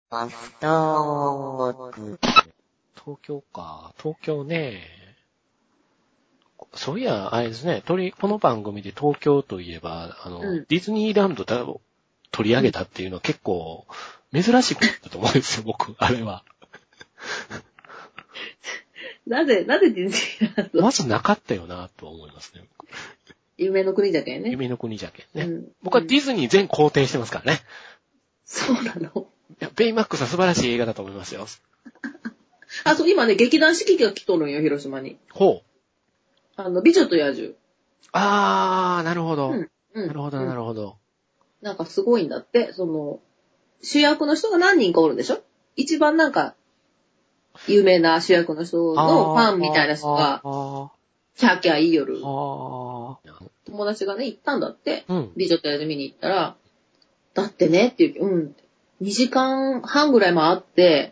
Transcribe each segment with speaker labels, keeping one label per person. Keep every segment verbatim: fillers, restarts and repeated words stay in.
Speaker 1: アフターワーク。
Speaker 2: 東京か。東京ね。そういや、あれですね。取り、この番組で東京といえば、あの、うん、ディズニーランドだ取り上げたっていうのは結構珍しいことだと思うんですよ、僕、あれは。
Speaker 3: なぜ、なぜディズニーランド
Speaker 2: まずなかったよな、と思いますね。
Speaker 3: 夢の国じゃけんね。
Speaker 2: 夢の国じゃけんね。
Speaker 3: うん、
Speaker 2: 僕はディズニー全肯定してますからね。
Speaker 3: そうなの？
Speaker 2: いや、ベイマックスは素晴らしい映画だと思いますよ。
Speaker 3: あ、そう、今ね、劇団四季が来とるんよ、広島に。
Speaker 2: ほう。
Speaker 3: あの、美女と野獣。
Speaker 2: あー、なるほど。
Speaker 3: うんうん、
Speaker 2: なるほど、なるほど。
Speaker 3: なんかすごいんだって、その、主役の人が何人かおるでしょ？一番なんか、有名な主役の人のファンみたいな人が、キャーキャー言いよる。友達がね、行ったんだって。うん、美女と野獣見に行ったら、だってねって言う、うん。にじかんはんぐらい回って、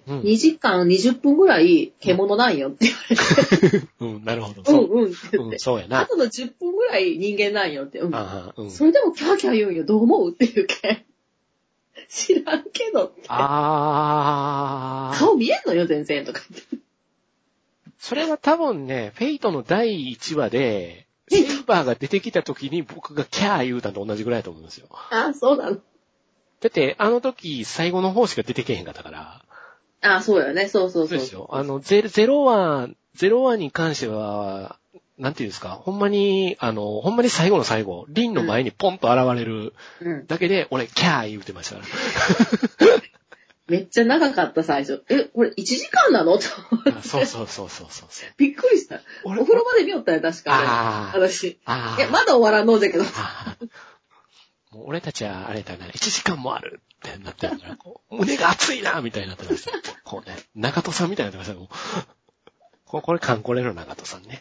Speaker 3: うん、にじかんにじゅっぷんぐらい獣なんよって言われて。
Speaker 2: うん、なるほど。
Speaker 3: うんうんって言って、うん。
Speaker 2: そうやな。
Speaker 3: あとのじゅっぷんぐらい人間なんよって。うん。
Speaker 2: あうん、
Speaker 3: それでもキャーキャー言うんよ。どう思うって言うけん。知らんけどって。
Speaker 2: あー。
Speaker 3: 顔見えんのよ、全然とか言って。
Speaker 2: それは多分ね、フェイトのだいいちわで、セイバーが出てきた時に僕がキャー言うたのと同じぐらいだと思うんですよ。
Speaker 3: あ、そうなの。
Speaker 2: だって、あの時、最後の方しか出てけへんかったから。
Speaker 3: あ、そうよね。そうそうそう。そう
Speaker 2: ですよ。あの、ゼロワン、ゼロワンに関しては、なんていうんですか、ほんまに、あの、ほんまに最後の最後、リンの前にポンと現れるだけで、うん、俺、キャー言うてましたから。
Speaker 3: めっちゃ長かった、最初。え、これいちじかんなのと思って。
Speaker 2: そうそうそうそうそう。
Speaker 3: びっくりした。お風呂場で見よったよ、確かあれ。私。あいや、まだ終わらんのうじゃけど。
Speaker 2: もう俺たちはあれだな、いちじかんもあるってなってるから、こう胸が熱いなみたいになってました。こうね、中戸さんみたいになってました。ここれカンコレの中戸さんね。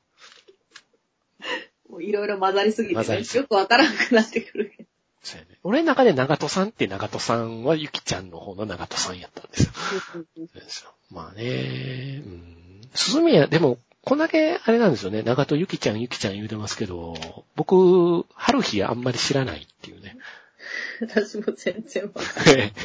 Speaker 3: もういろいろ混ざりすぎて、ね、よくわからなくなってくる。
Speaker 2: そうやね。俺の中で長戸さんって長戸さんはゆきちゃんの方の長戸さんやったんですよ。そうですよ。まあね、うん。鈴宮、でも、こんだけあれなんですよね。長戸ゆきちゃんゆきちゃん言うてますけど、僕、春日あんまり知らないっていうね。
Speaker 3: 私も全然わかんない。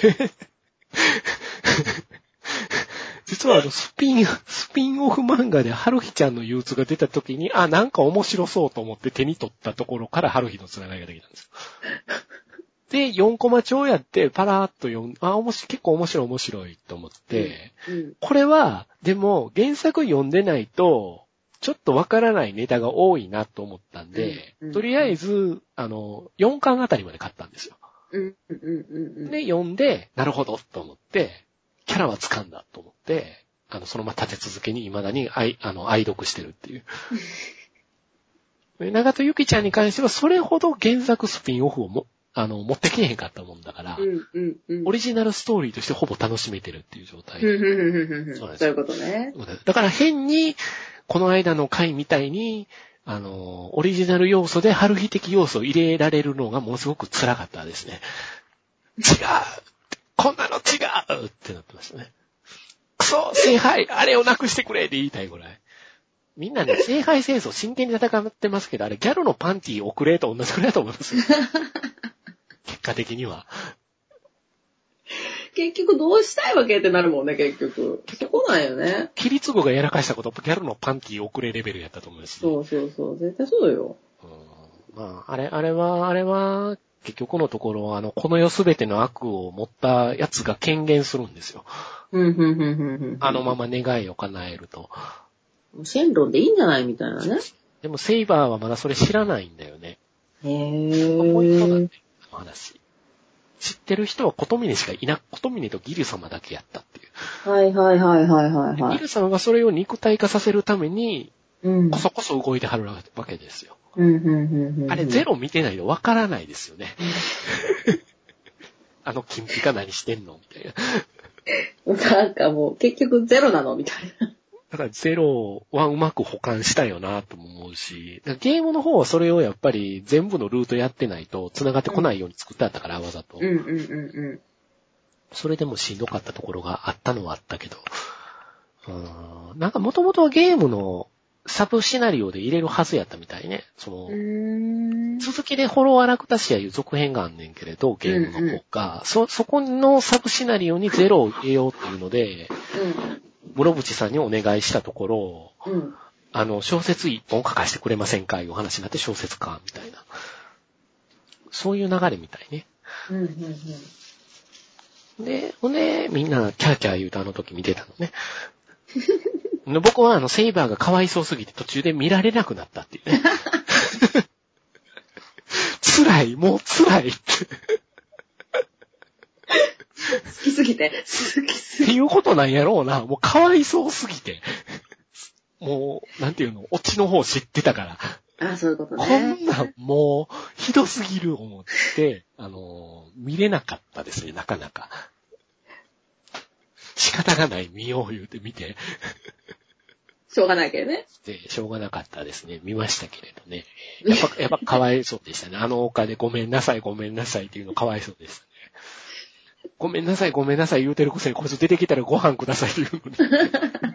Speaker 2: 実はあの、スピン、スピンオフ漫画で春日ちゃんの憂鬱が出た時に、あ、なんか面白そうと思って手に取ったところから春日のつながりができたんですよ。で、よんコマ帳やってパラーっと読ん、あ、おもし、結構面白い面白いと思って、うんうん、これは、でも原作読んでないと、ちょっとわからないネタが多いなと思ったんで、うんうん、とりあえず、あの、よんかんあたりまで買ったんですよ。
Speaker 3: うんうんうんうん、
Speaker 2: で、読んで、なるほどと思って、キャラは掴んだと思って、あの、そのまま立て続けに未だに愛、あの、愛読してるっていう。長戸ゆきちゃんに関しては、それほど原作スピンオフをも、あの、持ってきへんかったもんだから、うんうんうん、オリジナルストーリーとしてほぼ楽しめてるっていう状態。
Speaker 3: そういうことね。
Speaker 2: だから変に、この間の回みたいに、あの、オリジナル要素で春日的要素を入れられるのがものすごく辛かったですね。違うこんなの違うってなってましたね。くそ聖杯あれをなくしてくれって言いたいぐらい。みんなね、聖杯戦争真剣に戦ってますけど、あれギャルのパンティー遅れと同じくらいだと思いますよ。結果的には。
Speaker 3: 結局どうしたいわけってなるもんね、結局。そこなんよね。
Speaker 2: キリツゴがやらかしたことギャルのパンティー遅れレベルやったと思います、ね。
Speaker 3: そうそうそう。絶対そうよ。
Speaker 2: うん、まあ、あれ、あれは、あれは、結局のところ、あの、この世すべての悪を持ったやつが権限するんですよ。あのまま願いを叶えると。
Speaker 3: シェンロンでいいんじゃないみたいなね。
Speaker 2: でもセイバーはまだそれ知らないんだよね。
Speaker 3: へー。
Speaker 2: ポイントなんだよ、あの話。知ってる人はコトミネしかいなく、コトミネとギル様だけやったっていう。
Speaker 3: はいはいはいはいはい、はい。
Speaker 2: ギル様がそれを肉体化させるために、うん、こそこそ動いてはるわけですよ。
Speaker 3: うんうんうんうん、
Speaker 2: あれゼロ見てないとわからないですよね。あの金ピカ何してんのみたい
Speaker 3: な。なんかもう結局ゼロなのみたいな。
Speaker 2: だからゼロはうまく保管したよなとも思うし、ゲームの方はそれをやっぱり全部のルートやってないと繋がってこないように作ってあったから、わざと。
Speaker 3: うんうんうんうん。
Speaker 2: それでもしんどかったところがあったのはあったけど、うーんなんかもともとはゲームのサブシナリオで入れるはずやったみたいね。その、
Speaker 3: うーん
Speaker 2: 続きでホロアラクタシアいう続編があんねんけれど、ゲームの方が、うんうん、そ、そこのサブシナリオにゼロを入れようっていうので、うん、室伏さんにお願いしたところ、うん、あの、小説一本書かせてくれませんかいう話になって小説家みたいな。そういう流れみたいね。うんうんうん、で、ほんで、みんなキャーキャー言うとあの時見てたのね。僕はあの、セイバーがかわいそうすぎて途中で見られなくなったっていうね。辛い、もう辛いって。
Speaker 3: 好きすぎて、好きすぎて。
Speaker 2: っていうことなんやろうな。もうかわいそうすぎて。もう、なんていうの、オチの方知ってたから。
Speaker 3: あ、そういうことね。
Speaker 2: こんなんもう、ひどすぎる思って、あの、見れなかったですね、なかなか。仕方がない、見よう言うて見て。
Speaker 3: しょうがないけどね。
Speaker 2: で、しょうがなかったですね。見ましたけれどね。やっぱ、やっぱかわいそうでしたね。あの丘でごめんなさい、ごめんなさいっていうのかわいそうでしたね。ごめんなさい、ごめんなさい言うてるくせにこいつ出てきたらご飯くださいって言うのに。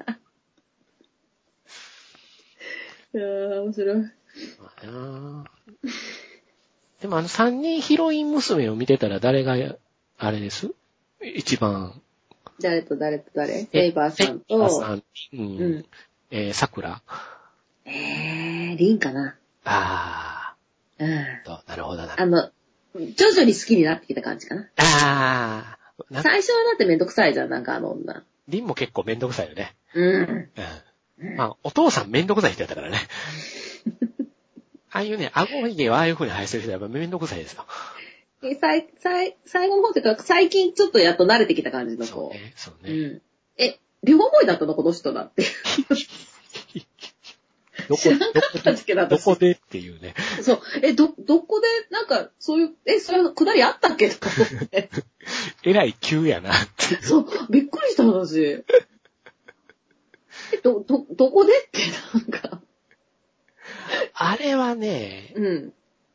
Speaker 3: いやー、面白い。まあ
Speaker 2: なでもあの三人ヒロイン娘を見てたら誰が、あれです一番。
Speaker 3: 誰と誰と誰セイバーさんと。セイバーさん。
Speaker 2: うん。うん、えー、桜。
Speaker 3: えー、リンかな。
Speaker 2: あ
Speaker 3: ー。うん。
Speaker 2: なるほどな。
Speaker 3: あの、徐々に好きになってきた感じかな。
Speaker 2: あ
Speaker 3: あ。最初はだってめんどくさいじゃん、なんかあの女。
Speaker 2: リンも結構めんどくさいよね。
Speaker 3: うん。
Speaker 2: うん。まあ、お父さんめんどくさい人やったからね。ああいうね、顎ひげをああいう風に生やせる人はやっぱめんどくさいですよ。
Speaker 3: え、最、最、最後の方っていうか、最近ちょっとやっと慣れてきた感じの子。
Speaker 2: そうね、そうね。
Speaker 3: うん。え、両思いだったのこの人だって。
Speaker 2: どこ、
Speaker 3: 知らなかったんだけど、
Speaker 2: どこでっていうね。
Speaker 3: そう。え、ど、どこで、なんか、そういう、え、そういうくだりあったっけと思って。
Speaker 2: えらい急やなって。
Speaker 3: そう、びっくりした話。え、ど、ど、どこでってなんか。
Speaker 2: あれはね、
Speaker 3: うん。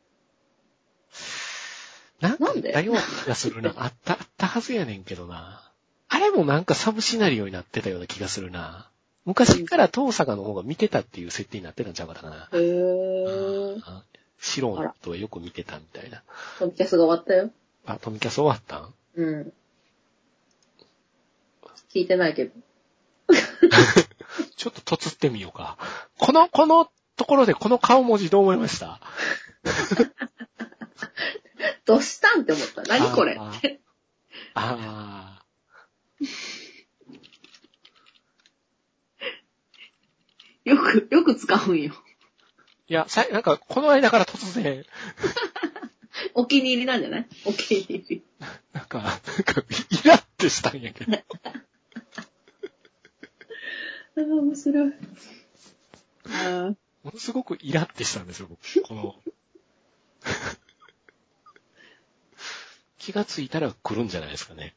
Speaker 2: なんか、なんだような気がするな。あった、あったはずやねんけどな。あれもなんかサブシナリオになってたような気がするな。昔から東坂の方が見てたっていう設定になってたんちゃうかったかな。
Speaker 3: へー。
Speaker 2: シロンのことはよく見てたみたいな。
Speaker 3: トミキャスが終わったよ。
Speaker 2: あ、トミキャス終わったん？
Speaker 3: うん。聞いてないけど。
Speaker 2: ちょっととつってみようか。この、このところでこの顔文字どう思いました？
Speaker 3: どうしたんって思った。何これって。
Speaker 2: ああ。
Speaker 3: よく、よく使うんよ。
Speaker 2: いや、さ、なんか、この間から突然。
Speaker 3: お気に入りなんじゃない？お気に入り。
Speaker 2: なんか、なんか、イラってしたんやけど。あ
Speaker 3: あ、面白い。あ
Speaker 2: ものすごくイラってしたんですよ、僕。この。気がついたら来るんじゃないですかね。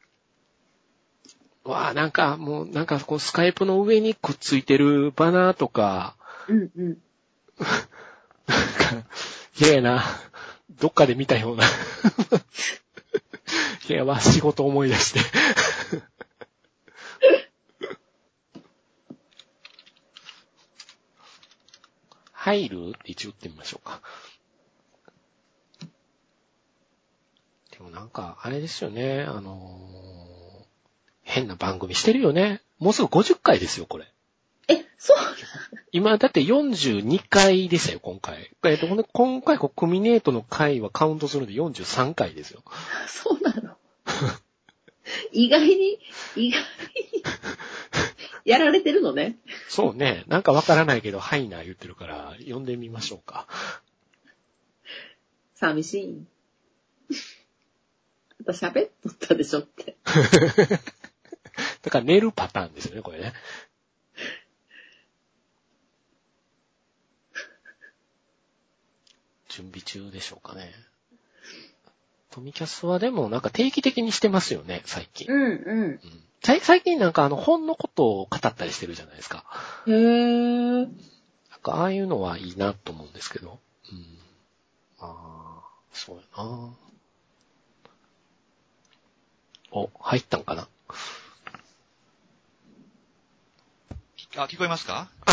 Speaker 2: わあ、なんか、もう、なんか、こう、スカイプの上にくっついてるバナーとか。
Speaker 3: うんうん。なん
Speaker 2: か、嫌やな。どっかで見たような。いや、わ、仕事思い出して。入るって一応打ってみましょうか。でもなんか、あれですよね。あのー、変な番組してるよね。もうすぐごじゅっかいですよ、これ。
Speaker 3: え、そう
Speaker 2: 今、だってよんじゅうにかいでしたよ、今回。えっと、今回、コミネートの回はカウントするんでよんじゅうさんかいですよ。
Speaker 3: そうなの意外に、意外に、やられてるのね。
Speaker 2: そうね。なんかわからないけど、はいな言ってるから、呼んでみましょうか。
Speaker 3: 寂しい。あんた喋っとったでしょって。
Speaker 2: だから寝るパターンですよね、これね。準備中でしょうかね。トミキャスはでもなんか定期的にしてますよね、最近。
Speaker 3: うんうん。うん、
Speaker 2: 最近なんかあの本のことを語ったりしてるじゃないですか。
Speaker 3: へー。
Speaker 2: なんかああいうのはいいなと思うんですけど。うん、ああ、そうやな。お、入ったんかな？
Speaker 4: あ、聞こえますか？
Speaker 2: あ、聞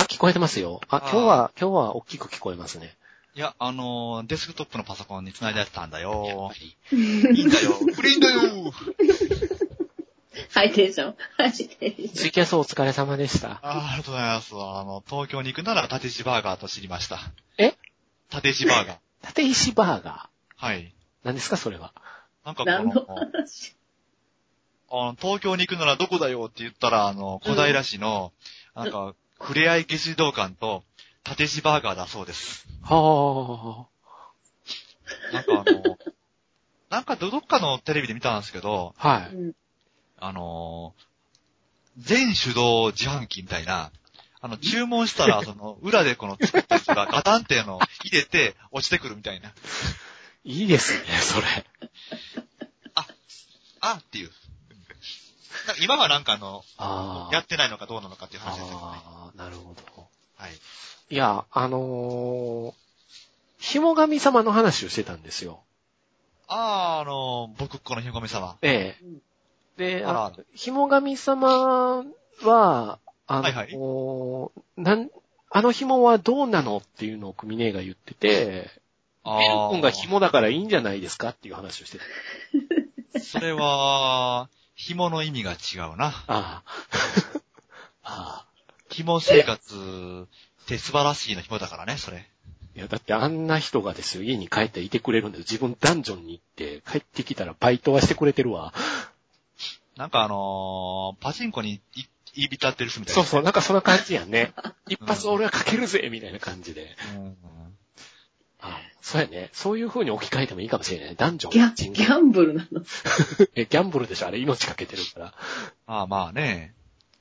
Speaker 2: 聞こえてますよ。あ、今日は、今日は大きく聞こえますね。
Speaker 4: いや、あのー、デスクトップのパソコンに繋いでやってたんだよ。いいんだよ。フリーんだよ。
Speaker 3: ハイテンション。ハイテンション。
Speaker 2: ツイキャスお疲れ様でした。
Speaker 4: あ, ありがとうございます。あの、東京に行くなら立石バーガーと知りました。
Speaker 2: え
Speaker 4: 立石バーガー。
Speaker 2: 立石バーガ
Speaker 4: ー。はい。
Speaker 2: 何ですか、それは。
Speaker 4: なんかこの、
Speaker 3: 何の話？
Speaker 4: あの、東京に行くならどこだよって言ったら、あの、小平市の、うん、なんか、ふれあい下水道館と、立石バーガーだそうです。
Speaker 2: は
Speaker 4: あ。なんかあの、なんかどっかのテレビで見たんですけど、
Speaker 2: はい。
Speaker 4: あの、全手動自販機みたいな、あの、注文したら、その、裏でこの作った人がガタンっての入れて落ちてくるみたいな。
Speaker 2: いいですね、それ。
Speaker 4: あ、あっていう。今はなんかあの、
Speaker 2: あ
Speaker 4: やってないのかどうなのかっていう話ですよね。
Speaker 2: ああ、なるほど。
Speaker 4: はい。
Speaker 2: いや、あのー、ひも神様の話をしてたんですよ。
Speaker 4: ああ、あのー、僕っ子のひも神様。
Speaker 2: ええ。で、
Speaker 4: あら
Speaker 2: ひも神様は、あの、
Speaker 4: はいはい、
Speaker 2: なん、あの紐はどうなのっていうのを組姉が言ってて、ベル君が紐だからいいんじゃないですかっていう話をしてた。
Speaker 4: それは、紐の意味が違うな。
Speaker 2: ああ。ああ。
Speaker 4: 紐生活って素晴らしいの紐だからね、それ。
Speaker 2: いや、だってあんな人がですよ、家に帰っていてくれるんだよ。自分ダンジョンに行って、帰ってきたらバイトはしてくれてるわ。
Speaker 4: なんかあのー、パチンコに言い浸ってる人みたいな。
Speaker 2: そうそう、なんかそんな感じやんね。一発俺はかけるぜみたいな感じで。うんうん、あ、そうやね。そういう風に置き換えてもいいかもしれない。ダンジョン。
Speaker 3: ギャ、ギャンブルなの
Speaker 2: え、ギャンブルでしょあれ命かけてるから。
Speaker 4: ああ、まあね。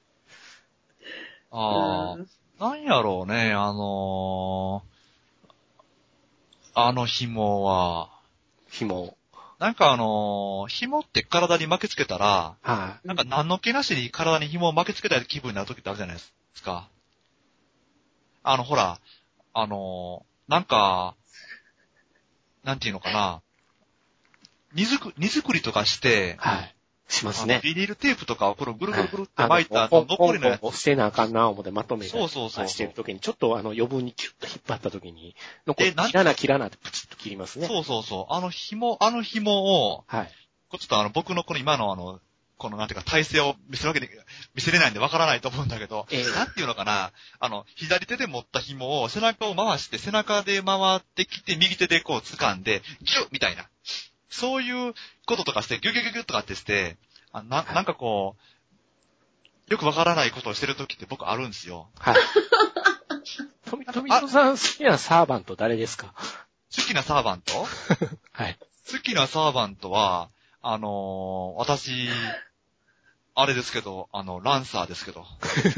Speaker 4: ああ、なんやろうね、あのー、あの紐は。
Speaker 2: 紐。
Speaker 4: なんかあのー、紐って体に巻きつけたら、
Speaker 2: はい、
Speaker 4: なんか何の気なしに体に紐を巻きつけた気分になる時ってあるじゃないですか。あの、ほら、あのー、なんか、なんていうのかな、荷造荷造りとかして、
Speaker 2: はい。しますね。
Speaker 4: ビニールテープとかをこれぐるぐるぐるって巻いた後、残りのやつ。
Speaker 2: 押してなあかんな思ってまとめて。
Speaker 4: そうそうそう。
Speaker 2: してるときに、ちょっとあの余分にキュッと引っ張ったときに、残り、切らな切らなってプチッと切りますね。
Speaker 4: そうそうそう。あの紐、あの紐を、はい。ちょっとあの僕のこの今のあの、このなんていうか体勢を見せるわけで、見せれないんでわからないと思うんだけど、えー、なんていうのかな、あの、左手で持った紐を背中を回して背中で回ってきて右手でこう掴んで、ギュッみたいな。そういうこととかして、ギュギュギュギュッとかってして、あな、なんかこう、よくわからないことをしてるときって僕あるんですよ。はい。
Speaker 2: 富野さん好きなサーバント誰ですか？
Speaker 4: 好きなサーバント
Speaker 2: はい。
Speaker 4: 好きなサーバントは、あのー、私、あれですけど、あの、ランサーですけど。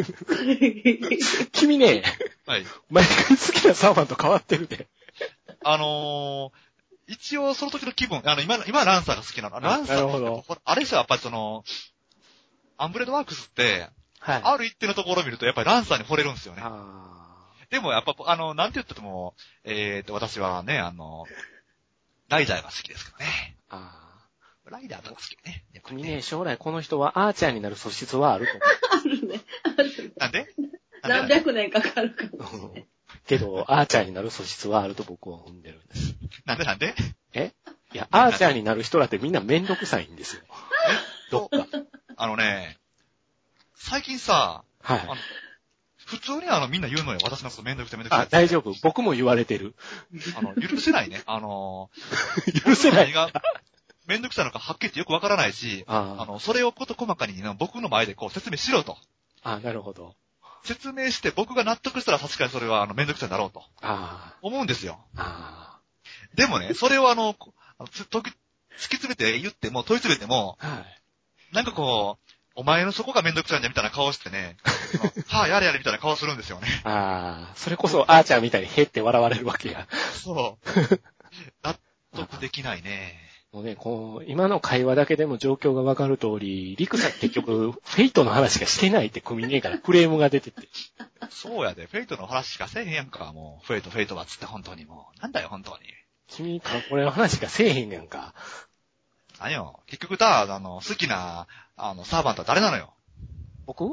Speaker 2: 君ね、
Speaker 4: はい。
Speaker 2: 毎回好きなサーバント変わってるで。
Speaker 4: あのー、一応その時の気分、あの、今、今ランサーが好きなの。ランサー。なるほど。あれですよ、やっぱりその、アンブレードワークスって、はい。ある一定のところを見ると、やっぱりランサーに惚れるんですよね。あでもやっぱ、あの、なんて言ってても、えーと、私はね、あの、ライダーが好きですからね。ああ。ライダーとか好きね。
Speaker 2: 君ね、将来この人はアーチャーになる素質はあると思う。
Speaker 3: あるね。ある。
Speaker 4: なんで
Speaker 3: 何百年かかるかもしれない。
Speaker 2: けど、アーチャーになる素質はあると僕は踏んでるんです。
Speaker 4: なんでなんで
Speaker 2: えいや、アーチャーになる人だってみんなめんどくさいんですよ。どっか。
Speaker 4: あのね、最近さ、
Speaker 2: はい。
Speaker 4: あの普通にあのみんな言うのよ。私のことめんどくさいめんどくさい。
Speaker 2: あ、大丈夫。僕も言われてる。
Speaker 4: あの、許せないね。あの、
Speaker 2: 許せない。
Speaker 4: がめんどくさいのかはっきり言ってよくわからないし、あ, あの、それをこと細かに、ね、僕の前でこう説明しろと。
Speaker 2: あ、なるほど。説
Speaker 4: 明して僕が納得したら確かにそれはあのめんどくさいだろうと。
Speaker 2: あ
Speaker 4: 思うんですよ。
Speaker 2: あ
Speaker 4: でもね、それをあの、つ突き詰めて言っても、問い詰めても、はい、なんかこう、お前のそこがめんどくさいんだみたいな顔してね、はぁ、あ、やれやれみたいな顔するんですよね。
Speaker 2: ああ、それこそあーちゃんみたいにへって笑われるわけや。
Speaker 4: そう。納得できないね。
Speaker 2: もうね、こう、今の会話だけでも状況がわかる通り、リクさん結局、フェイトの話がしてないって組ねえからクレームが出てて。
Speaker 4: そうやで、フェイトの話しかせえへんやんか、もう。フェイト、フェイトはつって本当にもう。なんだよ、本当に。
Speaker 2: 君、これの話がせえへんやんか。
Speaker 4: 何よ、結局だ、あの、好きな、あの、サーバントは誰なのよ。
Speaker 2: 僕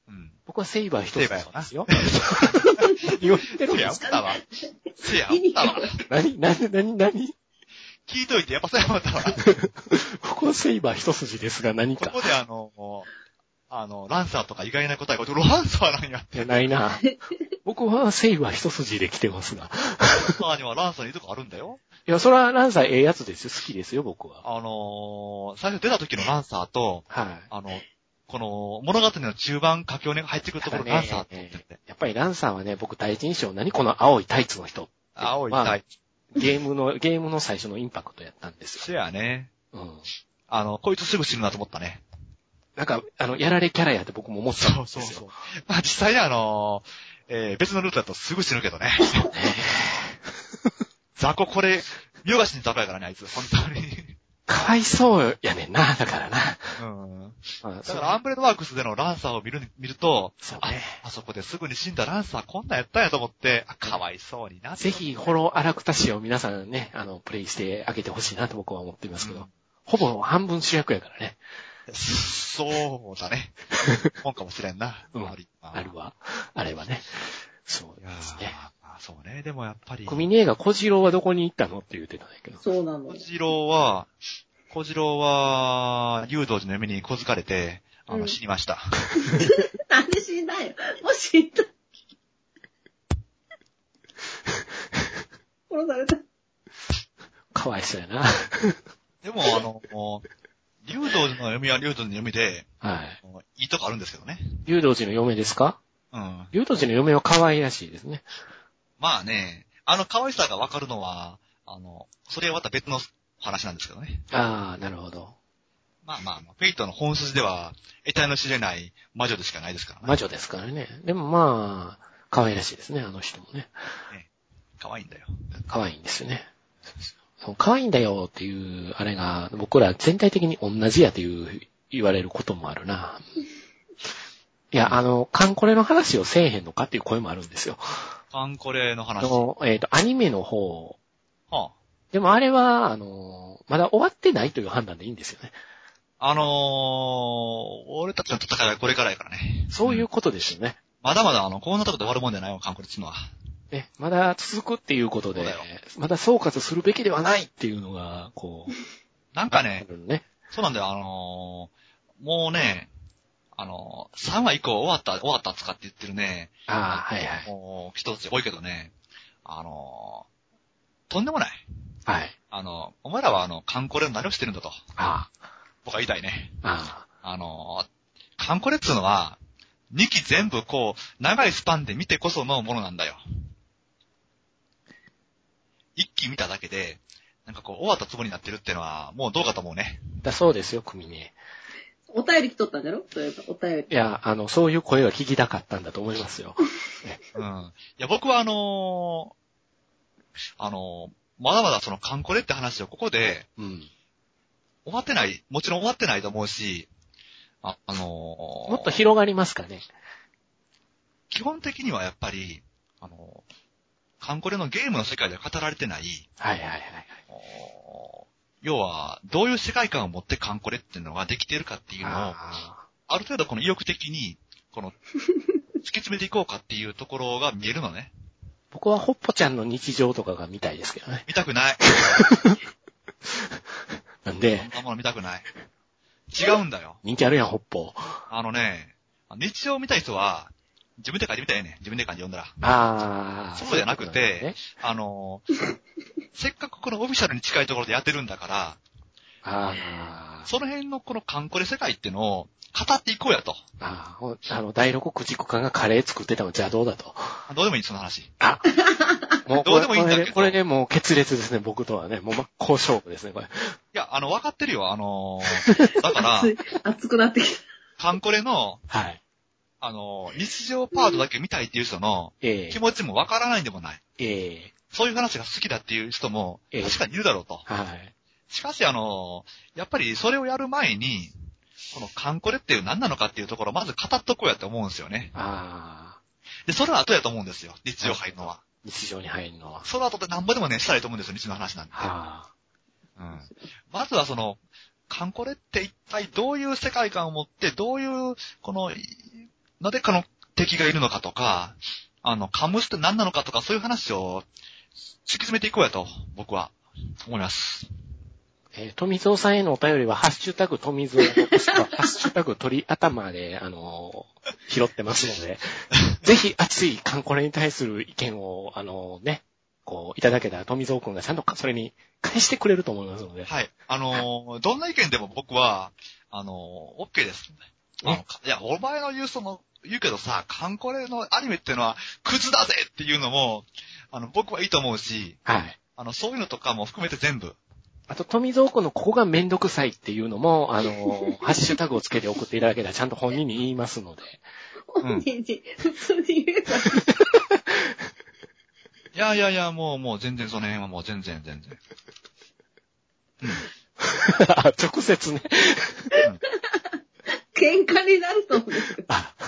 Speaker 4: うん。
Speaker 2: 僕はセイバー一つですよ。
Speaker 4: 言ってるやん。せや、おったわ。せや、おったわ。
Speaker 2: 何、何、何、何
Speaker 4: 聞いといて、やっぱそうや思ったわ。
Speaker 2: 僕はセイバー一筋ですが何か。
Speaker 4: ここであの、あの、ランサーとか意外な答えが、ランサーなんやって。
Speaker 2: いや、ないな。僕はセイバー一筋で来てますが。
Speaker 4: ランサーにはランサーにいいとこあるんだよ。
Speaker 2: いや、それはランサーええやつですよ。好きですよ、僕は。
Speaker 4: あのー、最初出た時のランサーと、
Speaker 2: はい。
Speaker 4: あの、この物語の中盤、佳境年が入ってくるところ、ランサーって言ってて。
Speaker 2: やっぱりランサーはね、僕第一印象、何この青いタイツの人。
Speaker 4: 青いタイツ。
Speaker 2: ゲームの、ゲームの最初のインパクトやったんですよ。
Speaker 4: そやね。
Speaker 2: うん。
Speaker 4: あの、こいつすぐ死ぬなと思ったね。
Speaker 2: なんか、あの、やられキャラやって僕も思ったんですよ。そうそうそう。
Speaker 4: まあ実際ね、あのー、えー、別のルートだとすぐ死ぬけどね。雑魚これ、見よがしに雑魚やからね、あいつ、本当に。
Speaker 2: かわいそうやねんな、だからな。
Speaker 4: うん。だからアンブレッドワークスでのランサーを見る、見ると、
Speaker 2: そうね。
Speaker 4: あ、あそこですぐに死んだランサーこんなんやったんやと思って、あ、かわいそうにな。
Speaker 2: ぜひ、ホロアラクタシを皆さんね、あの、プレイしてあげてほしいなと僕は思っていますけど。うん、ほぼ半分主役やからね。
Speaker 4: そうだね。本かもしれんな。
Speaker 2: うん。あるわ。あれはね。そうですね。
Speaker 4: そうね。でもやっぱり。
Speaker 2: クミネーが小次郎はどこに行ったのって言ってたんだけど。
Speaker 3: そうなの。
Speaker 4: 小次郎は、小次郎は、竜道寺の嫁に小づかれて、あの、うん、死にました。
Speaker 3: なんで死んだよ。もう死んだ。殺された。
Speaker 2: かわいそうやな。
Speaker 4: でも、あの、竜道寺の嫁は竜道寺の嫁で、
Speaker 2: はい。
Speaker 4: いいとこあるんですけどね。
Speaker 2: 竜道寺の嫁ですか？うん。竜道寺の嫁は可愛らしいですね。
Speaker 4: まあね、あの可愛さがわかるのは、あの、それはまた別の話なんですけどね。
Speaker 2: ああ、なるほど。
Speaker 4: まあまあ、フェイトの本筋では、得体の知れない魔女でしかないですからね。
Speaker 2: 魔女ですからね。でもまあ、可愛らしいですね、あの人もね。
Speaker 4: ね、可愛いんだよ。
Speaker 2: 可愛いんですよね。そう可愛いんだよっていう、あれが、僕ら全体的に同じやという言われることもあるな。いや、あの、カンコレの話をせえへんのかっていう声もあるんですよ。
Speaker 4: カンコレの話
Speaker 2: のえっと、アニメの方。
Speaker 4: はあ、
Speaker 2: でもあれは、あの、まだ終わってないという判断でいいんですよね。
Speaker 4: あのー、俺たちの戦いはこれからやからね。
Speaker 2: そういうことですよね。
Speaker 4: うん、まだまだ、あの、こんなとこで終わるもんじゃないよ、カンコレっていうのは。
Speaker 2: ね、まだ続くっていうことで、まだ総括するべきではないっていうのが、こう。
Speaker 4: なんかね、
Speaker 2: ね
Speaker 4: そうなんだよ、あのー、もうね、あのー、さんわ以降終わった、終わったっつかって言ってるね。
Speaker 2: ああ、はいはい。
Speaker 4: もう、一つ多いけどね、あのー、とんでもない。
Speaker 2: はい。
Speaker 4: あの、お前らはあの、カンコレの何をしてるんだと。
Speaker 2: ああ。
Speaker 4: 僕は言いたいね。
Speaker 2: あ
Speaker 4: あ。あの、カンコレっつうのは、にき全部こう、長いスパンで見てこそのものなんだよ。一期見ただけで、なんかこう、終わったつもりになってるっていうのは、もうどうかと思うね。
Speaker 2: だそうですよ、組ね。
Speaker 3: お便り来とったんだろ？そういえば、お便り。
Speaker 2: いや、あの、そういう声が聞きたかったんだと思いますよ。
Speaker 4: うん。いや、僕はあのー、あのー、まだまだそのカンコレって話をここで、うん。終わってない、もちろん終わってないと思うし、あ、あのー、
Speaker 2: もっと広がりますかね。
Speaker 4: 基本的にはやっぱり、あのー、カンコレのゲームの世界では語られてない。
Speaker 2: はいはいはい、はい。
Speaker 4: 要は、どういう世界観を持ってカンコレっていうのができているかっていうのを、あ, ある程度この意欲的に、この、突き詰めていこうかっていうところが見えるのね。
Speaker 2: 僕はホッポちゃんの日常とかが見たいですけどね。
Speaker 4: 見たくない。
Speaker 2: なんで
Speaker 4: そんなもの見たくない。違うんだよ。
Speaker 2: 人気あるやん、ホッポ。
Speaker 4: あのね、日常を見たい人は、自分で書いてみたいね。自分で書いて読んだら。
Speaker 2: ああ。
Speaker 4: そうじゃなくて、ね、あの、せっかくこのオフィシャルに近いところでやってるんだから、
Speaker 2: ああ。
Speaker 4: その辺のこのカンコレ世界っていうのを語っていこうやと。
Speaker 2: ああ。あの、第六駆逐艦がカレー作ってたの邪道だと。
Speaker 4: どうでもいい、その話。
Speaker 2: あもう
Speaker 4: どうでもいいんだけど。
Speaker 2: これでもう決裂ですね、僕とはね。もう真っ向勝負ですね、これ。い
Speaker 4: や、あの、分かってるよ。あのー、だから、
Speaker 3: 熱くなってきた。
Speaker 4: カンコレの、
Speaker 2: はい。
Speaker 4: あの、日常パートだけ見たいっていう人の気持ちもわからないんでもない。
Speaker 2: ええ。
Speaker 4: そういう話が好きだっていう人も確かにいるだろうと。
Speaker 2: はい。
Speaker 4: しかしあの、やっぱりそれをやる前に、このカンコレっていう何なのかっていうところをまず語っとこうやって思うんですよね。
Speaker 2: ああ。
Speaker 4: で、それは後やと思うんですよ。日常入るのは。
Speaker 2: 日常に入るのは。
Speaker 4: その後で何ぼでもね、したいと思うんですよ、日常の話なんで。
Speaker 2: は
Speaker 4: あ。うん。まずはその、カンコレって一体どういう世界観を持って、どういう、この、 なぜかの敵がいるのかとか、あの、カムスって何なのかとか、そういう話を突き詰めていこうやと、僕は思います。
Speaker 2: えー、富蔵さんへのお便りは、ハッシュタグ富蔵、もしくはハッシュタグ鳥頭で、あのー、拾ってますので、ぜひ熱いカンコレに対する意見を、あのー、ね、こう、いただけたら富蔵くんがちゃんとそれに返してくれると思いますので。
Speaker 4: はい。あのー、どんな意見でも僕は、あのー、OK です。ね。いや、お前の言うその、言うけどさ、カンコレのアニメっていうのは、クズだぜっていうのも、あの、僕はいいと思うし、
Speaker 2: はい。
Speaker 4: あの、そういうのとかも含めて全部。
Speaker 2: あと、富蔵くんのここがめんどくさいっていうのも、あのー、ハッシュタグをつけて送っていただけたらちゃんと本人に言いますので。
Speaker 3: 本人に、普通に言えばいい。
Speaker 4: いやいやいや、もう、もう全然その辺はもう全然全然。
Speaker 2: うん、直接ね。
Speaker 3: うん、喧嘩になると思うんですよ。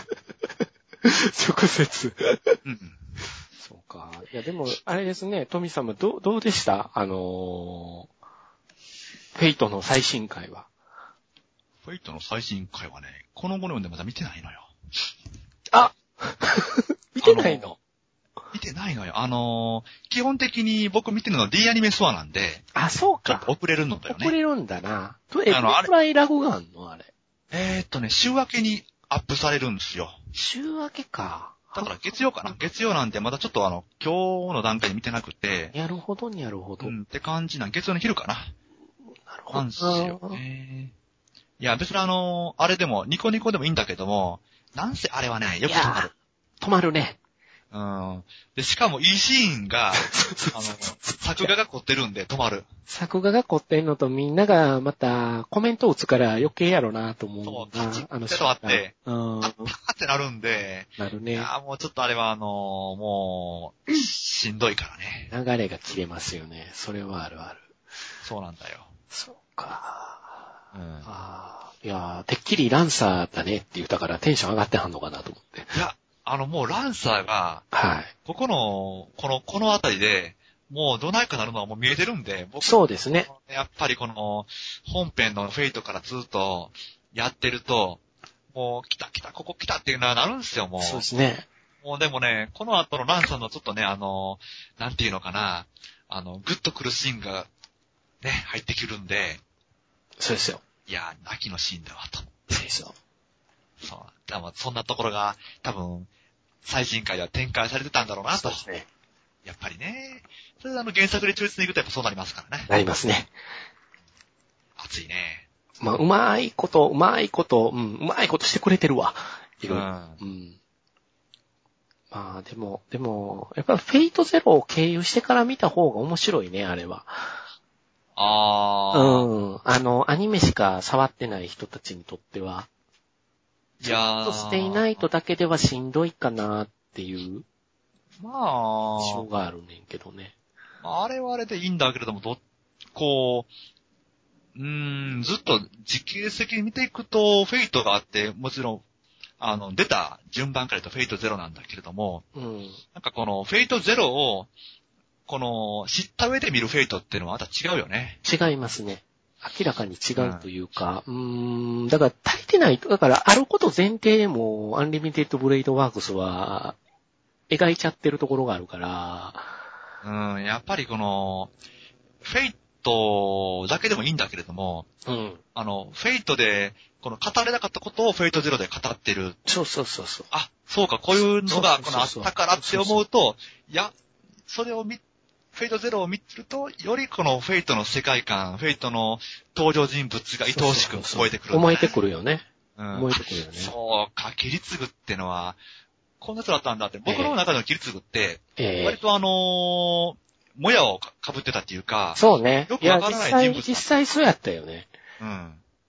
Speaker 2: 直接。
Speaker 4: うん、
Speaker 2: そうか。いや、でも、あれですね、富さんもど、どうでしたあのー、フェイトの最新回は。
Speaker 4: フェイトの最新回はね、この後の読んでまだ見てないのよ。
Speaker 2: あ見てないの
Speaker 4: 見てないのよ。あのー、基本的に僕見てるのは D アニメストアなんで。
Speaker 2: あ、そうか。
Speaker 4: ちょっと遅れるのだよね。
Speaker 2: 遅れるんだな。え、どのくらいラグがあんのあれ。
Speaker 4: えーっとね、週明けにアップされるんですよ。
Speaker 2: 週明けか。
Speaker 4: だから月曜かな。月曜なんでまだちょっとあの、今日の段階で見てなくて。
Speaker 2: なるほど、なるほど。
Speaker 4: うん、って感じなん。月曜の昼かな。
Speaker 2: なるほど。
Speaker 4: なんですよ。えー、いや、別にあのー、あれでも、ニコニコでもいいんだけども、なんせあれはね、よく止まる。
Speaker 2: 止まるね。
Speaker 4: うん。で、しかもいいシーンが、あの、作画が凝ってるんで止まる。
Speaker 2: 作画が凝ってんのとみんながまたコメントを打つから余計やろなと思う。
Speaker 4: そう、パチッてとあって、うん。パーってなるんで。
Speaker 2: なるね。い
Speaker 4: やもうちょっとあれはあのー、もう、しんどいからね。
Speaker 2: 流れが切れますよね。それはあるある。
Speaker 4: そうなんだよ。
Speaker 2: そうか。
Speaker 4: うん。
Speaker 2: あいやてっきりランサーだねって言ったからテンション上がってはんのかなと思って。
Speaker 4: いや、あのもうランサーが、
Speaker 2: はい。
Speaker 4: ここの、この、このあたりで、もうどないかなるのはもう見えてるんで、僕
Speaker 2: そうですね。
Speaker 4: やっぱりこの、本編のフェイトからずっとやってると、もう来た来た、ここ来たっていうのはなるんですよ、もう。
Speaker 2: そうですね。
Speaker 4: もうでもね、この後のランさんのちょっとね、あの、なんていうのかな、あの、グッと来るシーンが、ね、入ってくるんで。
Speaker 2: そうですよ。
Speaker 4: いや、泣きのシーンだわ、と。
Speaker 2: そうですよ。
Speaker 4: そう。だからそんなところが、多分、最新回では展開されてたんだろうなと。
Speaker 2: そうですね。
Speaker 4: やっぱりね。それであの原作で忠実に行くとやっぱそうなりますからね。
Speaker 2: なりますね。
Speaker 4: 熱いね。
Speaker 2: まあ、うまいこと、うまいこと、うん、うまいことしてくれてるわ。いろいろ。うん。うん、まあ、でも、でも、やっぱフェイトゼロを経由してから見た方が面白いね、あれは。
Speaker 4: ああ。
Speaker 2: うん。あの、アニメしか触ってない人たちにとっては。
Speaker 4: いやー。
Speaker 2: ちょっとしていないとだけではしんどいかなっていう。
Speaker 4: まあ。
Speaker 2: 印象があるねんけどね。
Speaker 4: あれはあれでいいんだけれども、ど、こう、うーん、ずっと時系列的に見ていくと、フェイトがあって、もちろん、あの、出た順番から言うとフェイトゼロなんだけれども、
Speaker 2: うん、
Speaker 4: なんかこのフェイトゼロを、この、知った上で見るフェイトっていうのはまた違うよね。
Speaker 2: 違いますね。明らかに違うというか、うん、うーん、だから足りてないと、だからあること前提でも、アンリミテッドブレイドワークスは、描いちゃってるところがあるから、
Speaker 4: うん、やっぱりこの、フェイトだけでもいいんだけれども、
Speaker 2: うん。
Speaker 4: あの、フェイトで、この語れなかったことをフェイトゼロで語ってる。
Speaker 2: そうそうそうそう。
Speaker 4: あ、そうか、こういうのがこのあったからって思うと、いや、それを見、フェイトゼロを見ると、よりこのフェイトの世界観、フェイトの登場人物が愛おしく思えてくる、ね。
Speaker 2: 思えてくるよね。
Speaker 4: うん。
Speaker 2: 思えてくるよね。
Speaker 4: そうか、キリツグってのは、こんな人だったんだって、僕の中でのキリツグって、
Speaker 2: えー、
Speaker 4: 割とあのー、もやをかぶってたっていうか、
Speaker 2: そうね。
Speaker 4: よくわからない人物だ。
Speaker 2: 実際、実際そうやったよね。
Speaker 4: うん。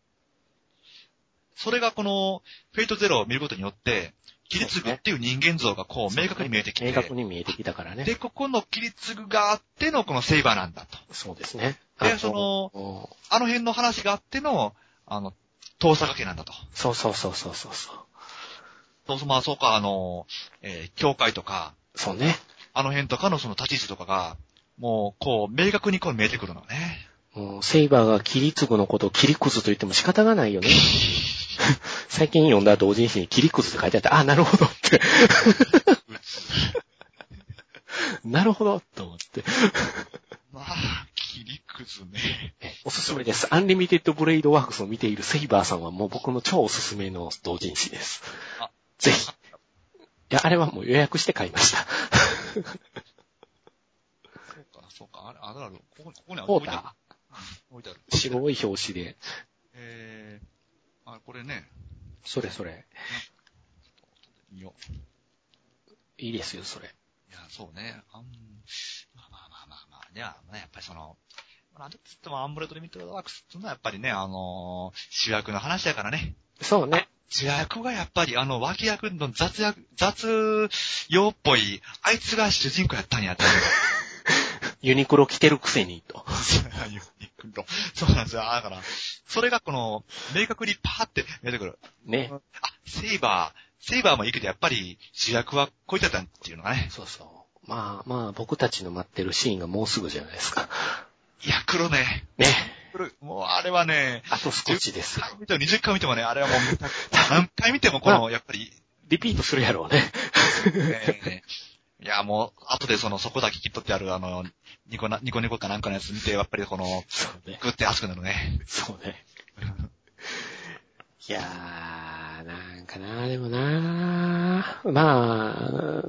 Speaker 4: それがこの、フェイトゼロを見ることによって、キリツグっていう人間像がこう明確に見えてきて、
Speaker 2: 明確に見えてきたからね。
Speaker 4: で、ここのキリツグがあってのこのセイバーなんだと。
Speaker 2: そうですね。
Speaker 4: で、その、あの辺の話があっての、あの、遠坂家なんだと。
Speaker 2: そうそうそうそうそう。
Speaker 4: そうそう、まあそうか、あの、えー、教会とか、
Speaker 2: そうね。
Speaker 4: あの辺とかのその立ち位置とかが、もう、こう、明確にこう見えてくるのね。
Speaker 2: もうセイバーがキリツグのことをキリクズと言っても仕方がないよね。 最近読んだ同人誌に切りくずって書いてあった。あ、なるほどって。なるほどと思って。
Speaker 4: まあ、切りくずね。
Speaker 2: おすすめです。アンリミテッドブレイドワークスを見ているセイバーさんはもう僕の超おすすめの同人誌です。あ、ぜひ。いや、あれはもう予約して買いました。
Speaker 4: そうか、そうか、あれ、あれある、ここ、ここにある。
Speaker 2: 置いてある。
Speaker 4: 置いてある。
Speaker 2: 白い表紙で。
Speaker 4: えー、あ、これね。
Speaker 2: それそれ。
Speaker 4: いいよ。
Speaker 2: いいですよ、それ。
Speaker 4: いや、そうね。あん、まあまあまあまあまあ、じゃあね、やっぱりその、なんて言ってもアンブレッドリミットワークスっていうのはやっぱりね、あのー、主役の話やからね。
Speaker 2: そうね。
Speaker 4: 主役がやっぱりあの脇役の雑役、雑用っぽい、あいつが主人公やったんやって。
Speaker 2: ユニクロ着てるくせにと。
Speaker 4: ユニクロ。そうなんですよ。だから、それがこの、明確にパーって出てくる。
Speaker 2: ね。
Speaker 4: あ、セイバー、セイバーもいいけどやっぱり主役はこいつだったっていうのがね。
Speaker 2: そうそう。まあまあ僕たちの待ってるシーンがもうすぐじゃないですか。
Speaker 4: いや、黒ね。
Speaker 2: ね。
Speaker 4: 黒、もうあれはね。
Speaker 2: あと少しですよ。
Speaker 4: じゅっかい見てもにじゅっかい見てもね、あれはもう何回見てもこの、やっぱり。
Speaker 2: リピートするやろうね。
Speaker 4: ねいや、もう、後でその、そこだけ切っとってある、あの、ニコな、ニコニコかなんかのやつ見て、やっぱりこの、
Speaker 2: そうね。
Speaker 4: グって熱くなるね。
Speaker 2: そうね。いやー、なんかな、でもなー、まあ、うん、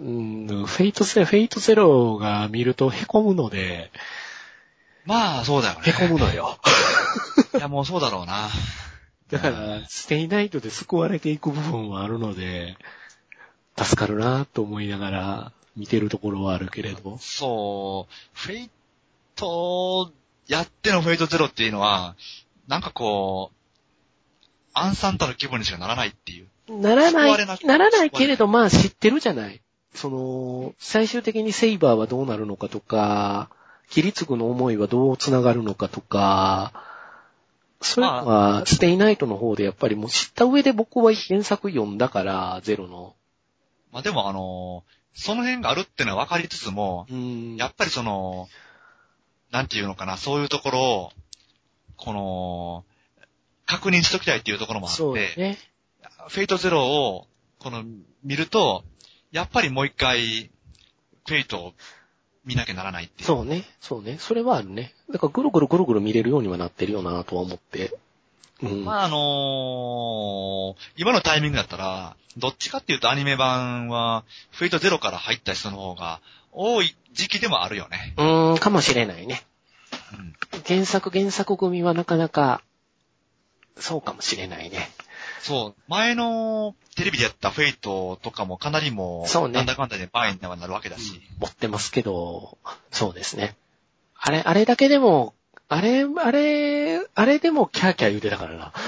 Speaker 2: フェイトゼロ、フェイトゼロが見ると凹むので、
Speaker 4: まあ、そうだよね。
Speaker 2: 凹むのよ。
Speaker 4: いや、もうそうだろうな。
Speaker 2: だから、ステイナイトで救われていく部分はあるので、助かるなと思いながら見てるところはあるけれど。
Speaker 4: そう、フェイトやってのフェイトゼロっていうのは、なんかこう、アンサンタの気分にしかならないっていう。
Speaker 2: ならない、ならないけれど、まあ知ってるじゃない。その、最終的にセイバーはどうなるのかとか、キリツグの思いはどう繋がるのかとか、それは、ステイナイトの方でやっぱりもう知った上で僕は原作読んだから、ゼロの。
Speaker 4: まあでもあの、その辺があるってのは分かりつつも、
Speaker 2: うん、
Speaker 4: やっぱりその、なんていうのかな、そういうところを、この、確認しときたいっていうところもあって、
Speaker 2: そうね、
Speaker 4: フェイトゼロを、この、見ると、やっぱりもう一回、フェイトを見なきゃならないっていう。
Speaker 2: そうね、そうね、それはあるね。だからぐるぐるぐるぐる見れるようにはなってるよなとは思って。うん、
Speaker 4: まああのー、今のタイミングだったら、どっちかっていうとアニメ版は、フェイトゼロから入った人の方が多い時期でもあるよね。
Speaker 2: うーん、かもしれないね。
Speaker 4: うん、
Speaker 2: 原作原作組はなかなか、そうかもしれないね。
Speaker 4: そう。前のテレビでやったフェイトとかもかなりもう、そうね、なんだかんだでバインにはなるわけだし、うん。
Speaker 2: 持ってますけど、そうですね。あれ、あれだけでも、あれ、あれ、あれでもキャーキャー言うてたからな。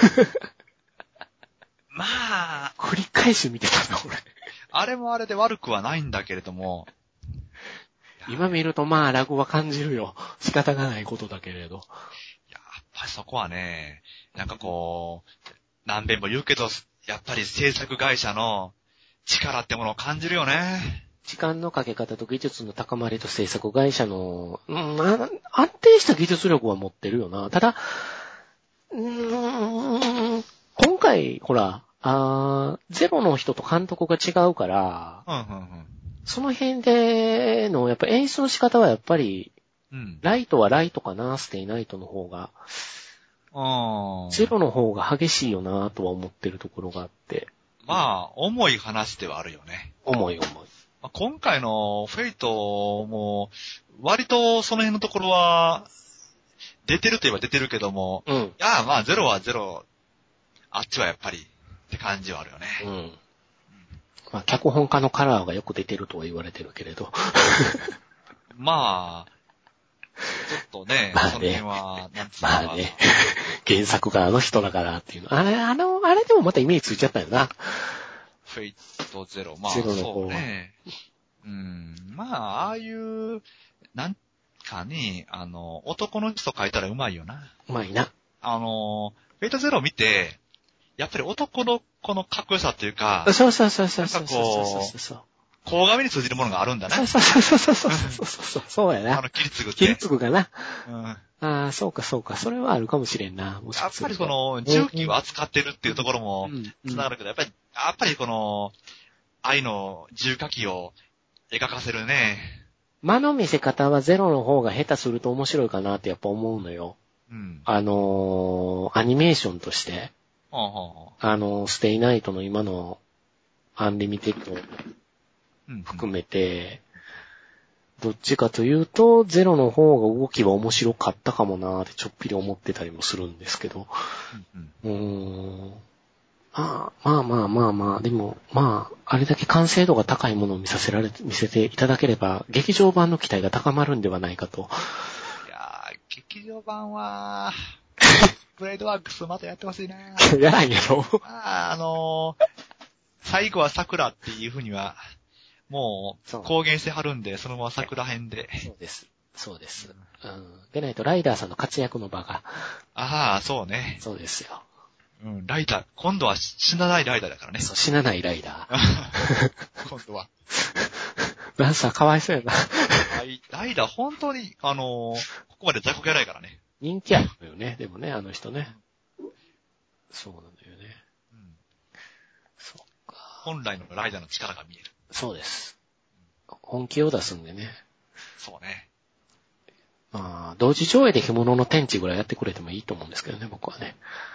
Speaker 4: まあ、
Speaker 2: 繰り返し見てたな、俺。
Speaker 4: あれもあれで悪くはないんだけれども、
Speaker 2: 今見るとまあラグは感じるよ。仕方がないことだけれど。
Speaker 4: やっぱりそこはね、なんかこう、何遍も言うけど、やっぱり制作会社の力ってものを感じるよね。
Speaker 2: 時間のかけ方と技術の高まりと制作会社の、うん、安定した技術力は持ってるよな。ただ、うーん、今回、ほら、あゼロの人と監督が違うから、
Speaker 4: うんうんうん、
Speaker 2: その辺での、やっぱ演出の仕方はやっぱり、うん、ライトはライトかな、ステイナイトの方が。ゼロの方が激しいよなとは思ってるところがあって。
Speaker 4: まあ、重い話ではあるよね。
Speaker 2: 重い重い。
Speaker 4: まあ、今回のフェイトも、割とその辺のところは、出てるといえば出てるけども、うん、いやまあゼロはゼロ、あっちはやっぱりって感じはあるよね。うん。
Speaker 2: まあ脚本家のカラーがよく出てるとは言われてるけれど。
Speaker 4: まあ、ちょっとね、まあね、その辺は、なんつうのかな。
Speaker 2: まあね、原作があの人だからっていうの。あれ、あの、あれでもまたイメージついちゃったよな。
Speaker 4: フェイトゼロ。まあ、そうね。うん。まあ、ああいう、なんかね、あの、男の人書いたらうまいよな。
Speaker 2: うまいな。
Speaker 4: あの、フェイトゼロを見て、やっぱり男の子のかっこよさっていうか、
Speaker 2: そうそうそうそうそうそうそう。
Speaker 4: 高画面に通じるものがあるんだね。
Speaker 2: そうそうそうそうそうそうそう。そうやな。
Speaker 4: あの、キリツグって。
Speaker 2: キリツグがな。
Speaker 4: うん。
Speaker 2: ああ、そうかそうか。それはあるかもしれんな。もし
Speaker 4: やっぱりその、重機を扱ってるっていうところもつながるけど、やっぱり、やっぱりこの、愛の重火器を描かせるね。
Speaker 2: 間の見せ方はゼロの方が下手すると面白いかなってやっぱ思うのよ。うん、あのー、アニメーションとして、はあはあ、あのー、ステイナイトの今のアンリミテッド含めて、どっちかというと、ゼロの方が動きは面白かったかもなーってちょっぴり思ってたりもするんですけど。うんうん、うーんまあまあまあまあまあ、でも、まあ、あれだけ完成度が高いものを見させられ、見せていただければ、劇場版の期待が高まるんではないかと。
Speaker 4: いやー、劇場版は、ブレイドワークスまたやってほしいな
Speaker 2: やらんやろ
Speaker 4: ああ、あのー、最後は桜っていう風には、もう、公言してはるんで、そのまま桜編で。
Speaker 2: そうです。そうです。うん。でないと、ライダーさんの活躍の場が。
Speaker 4: ああ、そうね。
Speaker 2: そうですよ。
Speaker 4: うん、ライダー、今度は死なないライダーだからね。
Speaker 2: そう、死なないライダー。
Speaker 4: 今度は。
Speaker 2: ランサーかわいそうやな。
Speaker 4: ライダー、本当に、あのー、ここまで雑魚キャラやからね。
Speaker 2: 人気あるのよね、でもね、あの人ね。そうなんだよね。うん。
Speaker 4: そうか。本来のライダーの力が見える。
Speaker 2: そうです。本気を出すんでね。
Speaker 4: そうね。
Speaker 2: まあ、同時上映で干物の天地ぐらいやってくれてもいいと思うんですけどね、僕はね。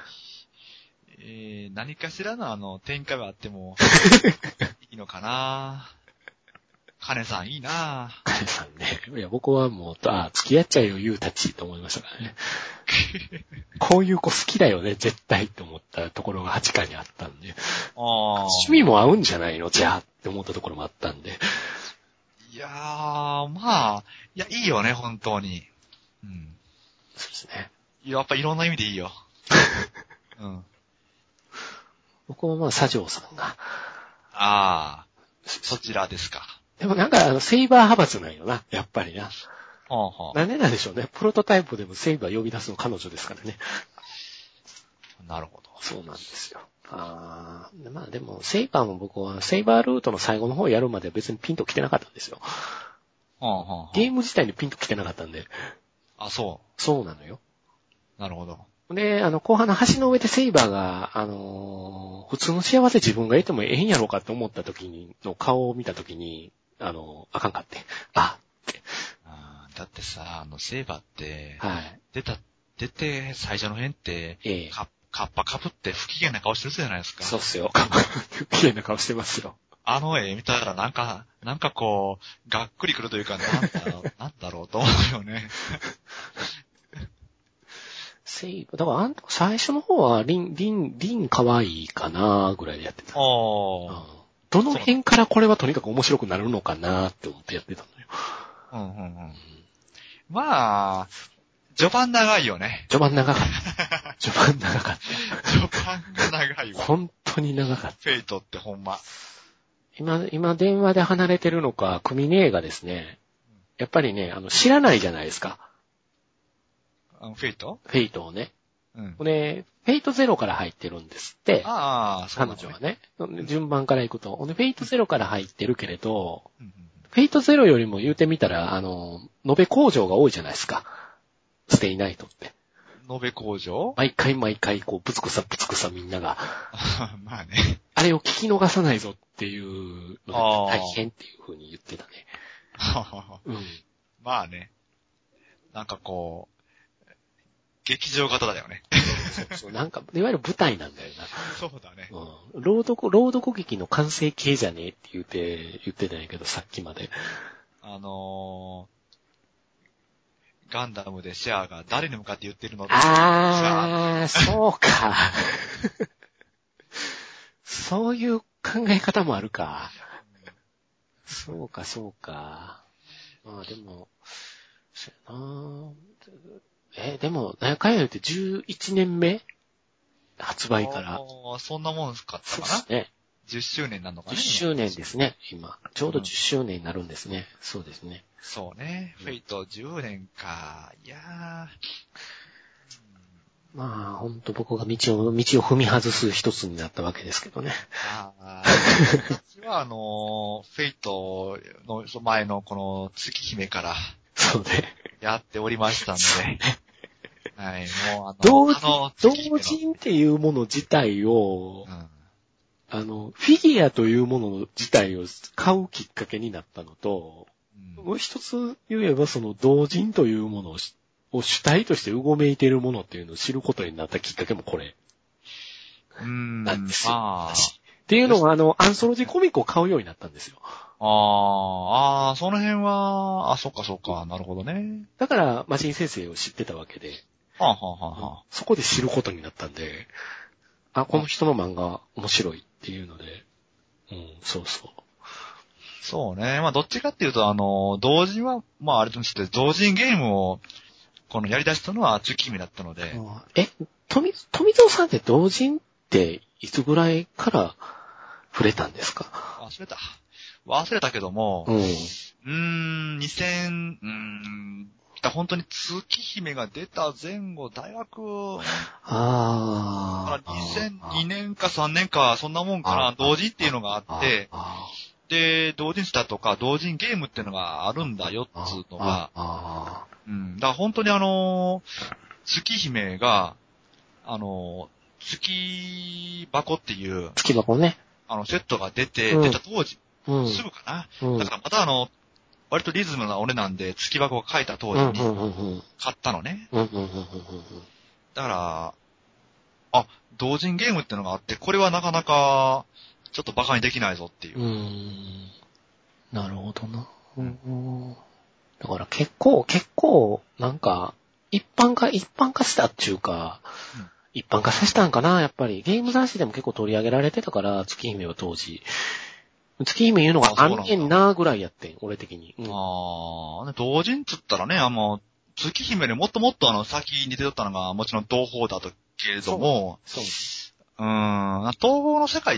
Speaker 4: えー、何かしらのあの、展開はあっても、いいのかなカネさんいいな
Speaker 2: カネさんね。いや、僕はもう、あ、付き合っちゃえよ、ユウたちと思いましたからね。こういう子好きだよね、絶対って思ったところがはちかいにあったんで。あ趣味も合うんじゃないのじゃあって思ったところもあったんで。
Speaker 4: いやー、まあ、いや、いいよね、本当に。うん。
Speaker 2: そうですね。
Speaker 4: やっぱいろんな意味でいいよ。うん。
Speaker 2: 僕もまあ、佐城さんが。
Speaker 4: ああ、そちらですか。
Speaker 2: でもなんか、あの、セイバー派閥なんよな、やっぱりな。はあはあ、なんでなんでしょうね。プロトタイプでもセイバー呼び出すの彼女ですからね。
Speaker 4: なるほど。
Speaker 2: そうなんですよ。ああ、まあでも、セイバーも僕は、セイバールートの最後の方やるまでは別にピンと来てなかったんですよ。はあはあ、ゲーム自体にピンと来てなかったんで。
Speaker 4: あ、そう。
Speaker 2: そうなのよ。
Speaker 4: なるほど。
Speaker 2: で、あの、後半の橋の上でセイバーが、あのー、普通の幸せ自分が得てもええんやろうかって思った時に、の顔を見た時に、あの、あかんかって。あって。
Speaker 4: あだってさ、あの、セイバーって、
Speaker 2: はい。
Speaker 4: 出た、出て、最初の辺って、
Speaker 2: ええ。
Speaker 4: カカッパかぶって不機嫌な顔してるじゃないですか。
Speaker 2: そうっすよ。不機嫌な顔してますよ。
Speaker 4: あの絵見たらなんか、なんかこう、がっくりくるというか、なんだろう、なんだろうと思うよね。
Speaker 2: セイバー、だからあん最初の方はリン、リン、リン可愛いかなぐらいでやってた。ああ、うん。どの辺からこれはとにかく面白くなるのかなって思ってやってたのよ。
Speaker 4: うんうんうん。まあ、序盤長いよね。
Speaker 2: 序盤長かった。序盤長かった。
Speaker 4: 序盤が長いわ。
Speaker 2: 本当に長かった。
Speaker 4: フェイトってほんま。
Speaker 2: 今、今電話で離れてるのか、クミネーがですね、やっぱりね、あの、知らないじゃないですか。
Speaker 4: あのフェイト？
Speaker 2: フェイトをね。
Speaker 4: うん。
Speaker 2: で、フェイトゼロから入ってるんですって。
Speaker 4: ああ、そう
Speaker 2: 彼女はね。順番から行くと。で、フェイトゼロから入ってるけれど、
Speaker 4: うんうん、
Speaker 2: フェイトゼロよりも言うてみたら、あの、延べ工場が多いじゃないですか。ステイナイトって。
Speaker 4: 延べ工場？
Speaker 2: 毎回毎回、こう、ぶつくさぶつくさみんなが。
Speaker 4: まあね。
Speaker 2: あれを聞き逃さないぞっていうのが大変っていう風に言ってたね。
Speaker 4: うん、まあね。なんかこう、劇場型だよね。
Speaker 2: そうそう、なんか、いわゆる舞台なんだよな。
Speaker 4: そうだね。
Speaker 2: うん。朗読、朗読劇の完成形じゃねえって言って、言ってたんやけど、さっきまで。
Speaker 4: あのー、ガンダムでシェアが誰に向かって言ってるの？
Speaker 2: あー、そうか。そういう考え方もあるか。そうか、そうか。まあでも、そうやなえ、でも、なんやかんや言ってじゅういちねんめ発売から。
Speaker 4: ああ、そんなもんかったかな？
Speaker 2: そうですね。
Speaker 4: じゅっしゅうねんなのかな？
Speaker 2: じゅっしゅうねんですね、今。ちょうどじゅっしゅうねんになるんですね。うん、そうですね。
Speaker 4: そうね。フェイトじゅうねんか。いやー。
Speaker 2: まあ、ほんと僕が道を、道を踏み外す一つになったわけですけどね。
Speaker 4: ああ。私はあのー、フェイトの前のこの月姫から。
Speaker 2: そうね。
Speaker 4: やっておりましたので。 はい、もうあの、
Speaker 2: 同人、
Speaker 4: あの
Speaker 2: 同人っていうもの自体を、うん、あの、フィギュアというもの自体を買うきっかけになったのと、うん、もう一つ言えばその同人というものを、を主体としてうごめいているものっていうのを知ることになったきっかけもこれ。
Speaker 4: うーん。
Speaker 2: なんですよ。
Speaker 4: あ
Speaker 2: っていうのは、あの、アンソロジーコミックを買うようになったんですよ。
Speaker 4: ああ、ああ、その辺は、あ、そっかそっか、なるほどね。
Speaker 2: だから、マシン先生を知ってたわけで。
Speaker 4: はあ、はあはあはあ、
Speaker 2: そこで知ることになったんで、あ、この人の漫画面白いっていうので、うん、そうそう。
Speaker 4: そうね。まあ、どっちかっていうと、あの、同人は、まあ、あれとして、同人ゲームを、このやり出したのは月姫だったので。
Speaker 2: え、富、富蔵さんって同人っていつぐらいから触れたんですか？
Speaker 4: 忘れた。忘れたけども、
Speaker 2: うん。う
Speaker 4: ーん、にせん、うーん、本当に月姫が出た前後、大学、
Speaker 2: あ
Speaker 4: あ、にせんにねんかさんねんか、そんなもんかな、同人っていうのがあって、で、同人スタとか同人ゲームっていうのがあるんだよ、っつうのが、うん、だから本当にあの、月姫が、あの、月箱っていう、
Speaker 2: 月箱ね。
Speaker 4: あの、セットが出て、うん、出た当時、うん、すぐかな、うん。だからまたあの、割とリズムな俺なんで、月箱が書いた当時に、買ったのね。だから、あ、同人ゲームってのがあって、これはなかなか、ちょっとバカにできないぞっていう。
Speaker 2: うーん。なるほどな。うん、だから結構、結構、なんか、一般化、一般化したっていうか、うん、一般化させたんかな、やっぱり。ゲーム雑誌でも結構取り上げられてたから、月姫は当時。月姫言うのがあんねんなぐらいやってん、俺的に。うん、
Speaker 4: ああ、同人っつったらね、あの、月姫でもっともっとあの、先に出てたのが、もちろん東宝だとけれども、
Speaker 2: そう。
Speaker 4: うーん、東宝の世界って、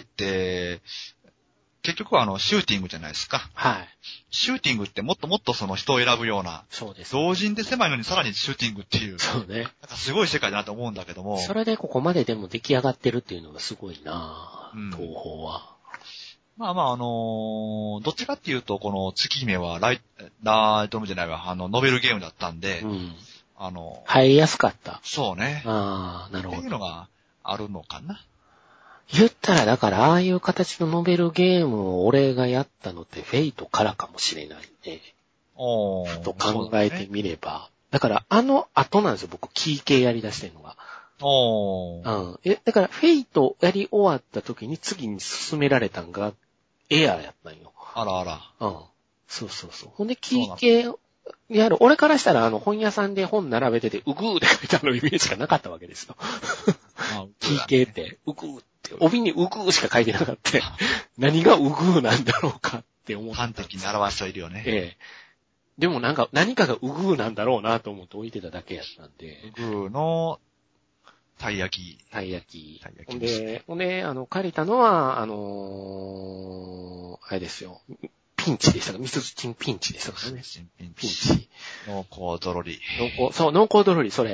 Speaker 4: 結局はあの、シューティングじゃないですか。
Speaker 2: はい。
Speaker 4: シューティングってもっともっとその人を選ぶような。
Speaker 2: そうです、
Speaker 4: ね。同人で狭いのにさらにシューティングっていう。
Speaker 2: そうね。
Speaker 4: なんかすごい世界だなと思うんだけども。
Speaker 2: それでここまででも出来上がってるっていうのがすごいな、うん、東宝は。
Speaker 4: まあまああのー、どっちかっていうと、この月姫はライ、ライトムじゃないわ、あの、ノベルゲームだったんで、うん、あの、
Speaker 2: 入りやすかった。
Speaker 4: そうね。
Speaker 2: ああ、なるほど。
Speaker 4: っていうのがあるのかな。
Speaker 2: 言ったら、だから、ああいう形のノベルゲームを俺がやったのってフェイトからかもしれないね。
Speaker 4: おー。
Speaker 2: と考えてみれば。だね、だから、あの後なんですよ、僕、キー系やり出してるのが。
Speaker 4: おー。
Speaker 2: うん。え、だから、フェイトやり終わった時に次に進められたんが、エアーやったんよ。
Speaker 4: あらあら。
Speaker 2: うん。そうそうそう。ほんで、キー系やる。俺からしたら、あの、本屋さんで本並べてて、うぐーで書いてあるイメージがなかったわけですよ。キー系って、うぐーって、帯にうぐーしか書いてなかった。何がうぐーなんだろうかって思って。
Speaker 4: 端的に表しているよね。
Speaker 2: ええ。でもなんか、何かがうぐーなんだろうなと思って置いてただけやったんで。
Speaker 4: うぐーの、たい焼き。
Speaker 2: たい焼き。
Speaker 4: たい焼
Speaker 2: きですね。ほんで、あの、借りたのは、あのー、あれですよ。ピンチでしたか、ミスチンピンチでしたからね。
Speaker 4: ピンチ。
Speaker 2: ピンチ。
Speaker 4: 濃厚ドロリ。
Speaker 2: 濃厚、そう、濃厚ドロリ、それ。うん、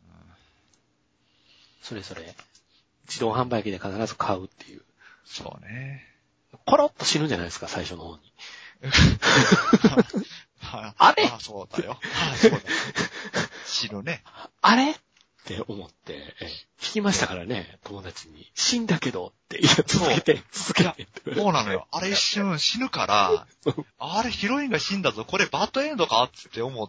Speaker 2: それそれ。自動販売機で必ず買うっていう。
Speaker 4: そうね。
Speaker 2: コロッと死ぬんじゃないですか、最初の方に。
Speaker 4: あれあ、そうだよ。あ、そうだよ。死ぬね。
Speaker 2: あれって思って、聞きましたからね、友達に。死んだけどって、いや、続けて、続けて。
Speaker 4: そうなのよ。あれ一瞬死ぬから、あれヒロインが死んだぞ、これバッドエンドかって思って、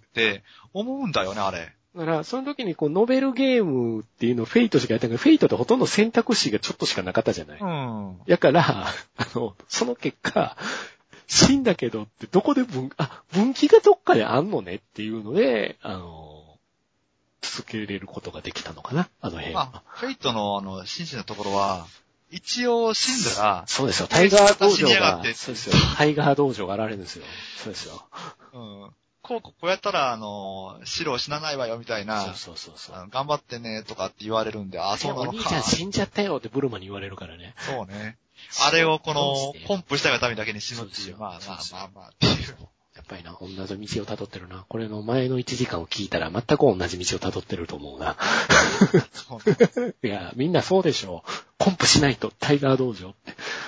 Speaker 4: 思うんだよね、あれ。
Speaker 2: だから、その時にこう、ノベルゲームっていうのをフェイトしかやったけど、フェイトってほとんど選択肢がちょっとしかなかったじゃない。
Speaker 4: うん。
Speaker 2: やから、あの、その結果、死んだけどってどこで分、あ、分岐がどっかであんのねっていうので、あの、続けれることができたのかな、あの辺は。
Speaker 4: まあ、フェイトのあの、真摯なところは、一応死んだら、
Speaker 2: そうですよ、タイガー道場が、そうですよ、タイガー道場があられるんですよ。そうですよ。
Speaker 4: うん。こうこうやったら、あの、白死なないわよ、みたいな。
Speaker 2: そうそうそうそう。
Speaker 4: 頑張ってね、とかって言われるんで、あ、そうなのか。
Speaker 2: お兄ちゃん死んじゃったよってブルマに言われるからね。
Speaker 4: そうね。あれをこの、ポンプしたがためだけに死ぬっていう。まあまあまあまあっていう。
Speaker 2: やっぱりな、同じ道を辿ってるな。これの前のいちじかんを聞いたら全く同じ道を辿ってると思うな。いや、みんなそうでしょう。ポンプしないとタイガー道場って。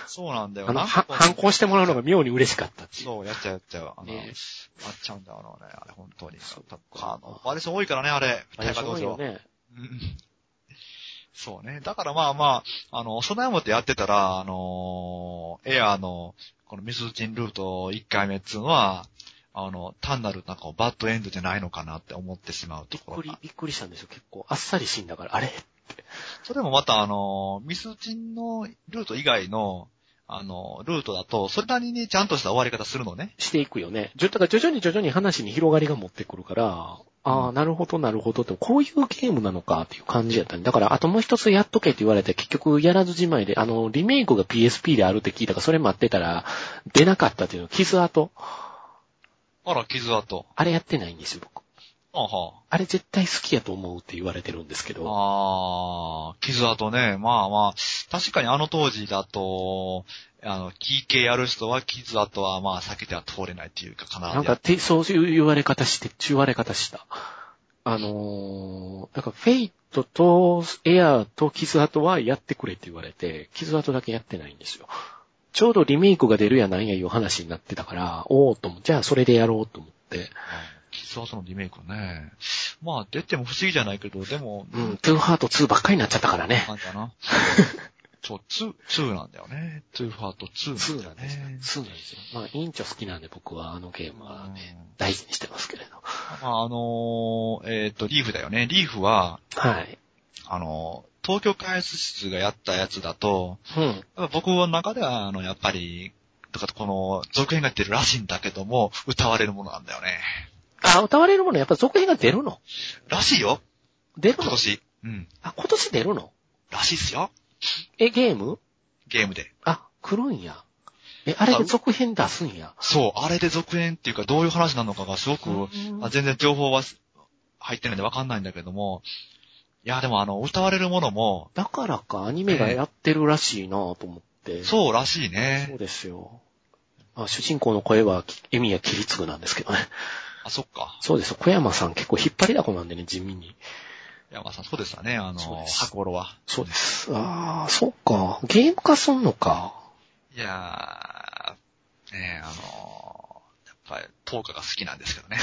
Speaker 4: そうなんだよ。
Speaker 2: あの、は、反抗してもらうのが妙に嬉しかったっていう。
Speaker 4: そう、やっちゃうやっちゃう。あの、
Speaker 2: ね、
Speaker 4: やっちゃうんだよ、あのね、あれ本当に。あの、バリエーション多いからね、あれ。
Speaker 2: バリエーション多いよね。
Speaker 4: うん。そうね。だからまあまあ、あの、備えもってやってたら、あの、エアーの、このミスチンルートいっかいめっていうのは、あの、単なるなんかバッドエンドじゃないのかなって思ってしまうところが。
Speaker 2: びっくり、びっくりしたんですよ。結構、あっさり死んだから、あれって。
Speaker 4: それもまたあの、ミスチンのルート以外の、あの、ルートだと、それなりにちゃんとした終わり方するのね。
Speaker 2: していくよね。だから徐々に徐々に話に広がりが持ってくるから、ああ、なるほど、なるほどって、こういうゲームなのかっていう感じやったね。だから、あともう一つやっとけって言われて、結局やらずじまいで、あの、リメイクが ピーエスピー であるって聞いたから、それ待ってたら、出なかったっていうの、傷跡。
Speaker 4: あら、傷跡。
Speaker 2: あれやってないんですよ、僕。
Speaker 4: あは
Speaker 2: あれ絶対好きやと思うって言われてるんですけど。
Speaker 4: ああ、傷跡ね。まあまあ、確かにあの当時だと、あの、キー系やる人は傷跡はまあ避けては通れないっていうかかな。
Speaker 2: なんかて、そういう言われ方して、言われ方した。あのー、なんかフェイトとエアーと傷跡はやってくれって言われて、傷跡だけやってないんですよ。ちょうどリメイクが出るやなんやいう話になってたから、おーっと思って、じゃあそれでやろうと思って。
Speaker 4: 傷跡のリメイクね。まあ出ても不思議じゃないけど、でも。
Speaker 2: うん、トゥーハートツーばっかりになっちゃったからね。
Speaker 4: なんだな。そう、ツー、ツーなんだよね。トゥーハートツーなんだよね。
Speaker 2: ツーなんですよ。まあ、委員長好きなんで僕はあのゲームはね、大事にしてますけれど。
Speaker 4: まあ、あのー、えっと、リーフだよね。リーフは、
Speaker 2: はい。
Speaker 4: あの、東京開発室がやったやつだと、
Speaker 2: うん。
Speaker 4: 僕の中では、あの、やっぱり、とかこの、続編が出るらしいんだけども、歌われるものなんだよね。
Speaker 2: あ、歌われるものやっぱ続編が出るの？
Speaker 4: らしいよ。
Speaker 2: 出るの？
Speaker 4: 今年。うん。
Speaker 2: あ、今年出るの？
Speaker 4: らしいっすよ。
Speaker 2: え、ゲーム？
Speaker 4: ゲームで。
Speaker 2: あ、来るんや。え、あれで続編出すんや。
Speaker 4: そう、あれで続編っていうかどういう話なのかがすごく、あ全然情報は入ってないんでわかんないんだけども、いや、でもあの、歌われるものも。
Speaker 2: だからか、アニメがやってるらしいなぁと思って。
Speaker 4: そうらしいね。
Speaker 2: そうですよ。あ、主人公の声は、エミヤキリツグなんですけどね。
Speaker 4: あ、そっか。
Speaker 2: そうですよ。小山さん結構引っ張りだこなんでね、地味に。
Speaker 4: 小山さん、そうですよね、あの、箱頃は。
Speaker 2: そうです。ああ、そっか。ゲーム化すんのか。
Speaker 4: いやー、ねえ、あのー、やっぱり、トーカが好きなんですけどね。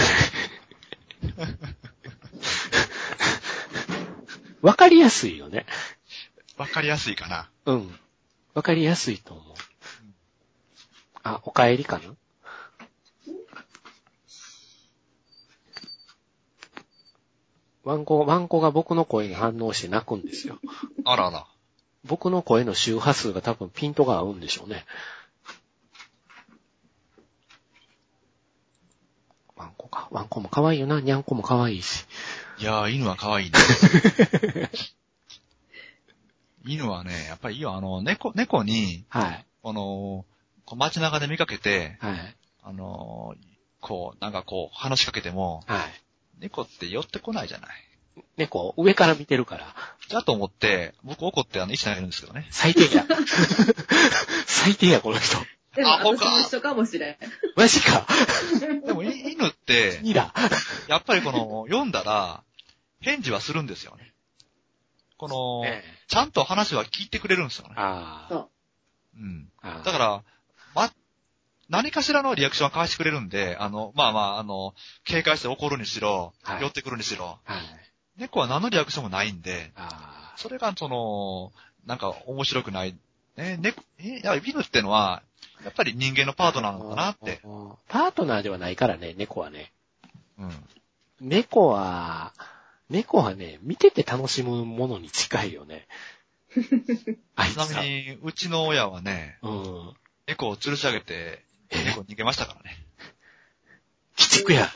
Speaker 2: わかりやすいよね。
Speaker 4: わかりやすいかな。
Speaker 2: うん。わかりやすいと思う。うん、あ、お帰りかな？ワンコ、ワンコが僕の声に反応して泣くんですよ。
Speaker 4: あらあら。
Speaker 2: 僕の声の周波数が多分ピントが合うんでしょうね。ワンコか。ワンコも可愛いよな。ニャンコも可愛いし。
Speaker 4: いやー、犬は可愛いね。犬はね、やっぱりいいよ。あの、猫、猫に、
Speaker 2: はい。
Speaker 4: この、こう街中で見かけて、
Speaker 2: はい。
Speaker 4: あの、こう、なんかこう、話しかけても、
Speaker 2: はい。
Speaker 4: 猫って寄ってこないじゃない。
Speaker 2: 猫、上から見てるから。
Speaker 4: だと思って、僕怒ってあの、石投げるんですけどね。
Speaker 2: 最低や。最低や、この人。
Speaker 3: でも、私も一緒かもしれん。
Speaker 2: マジか。
Speaker 3: で
Speaker 4: も、犬って、
Speaker 2: いら。
Speaker 4: やっぱりこの、読んだら、返事はするんですよね。この、ええ、ちゃんと話は聞いてくれるんですよね。
Speaker 2: ああ。
Speaker 4: うん。だから、ま、何かしらのリアクションは返してくれるんで、あの、まあまあ、あの、警戒して怒るにしろ、はい、寄ってくるにしろ、はい、猫は何のリアクションもないんで、あそれがその、なんか面白くない。ね、猫、え、いや、犬ってのは、やっぱり人間のパートナーなのかなって。
Speaker 2: パートナーではないからね、猫はね。
Speaker 4: うん。
Speaker 2: 猫は、猫はね、見てて楽しむものに近いよね。
Speaker 4: ちなみに、うちの親はね、
Speaker 2: うん、
Speaker 4: 猫を吊るし上げて、猫逃げましたからね。
Speaker 2: 鬼畜や。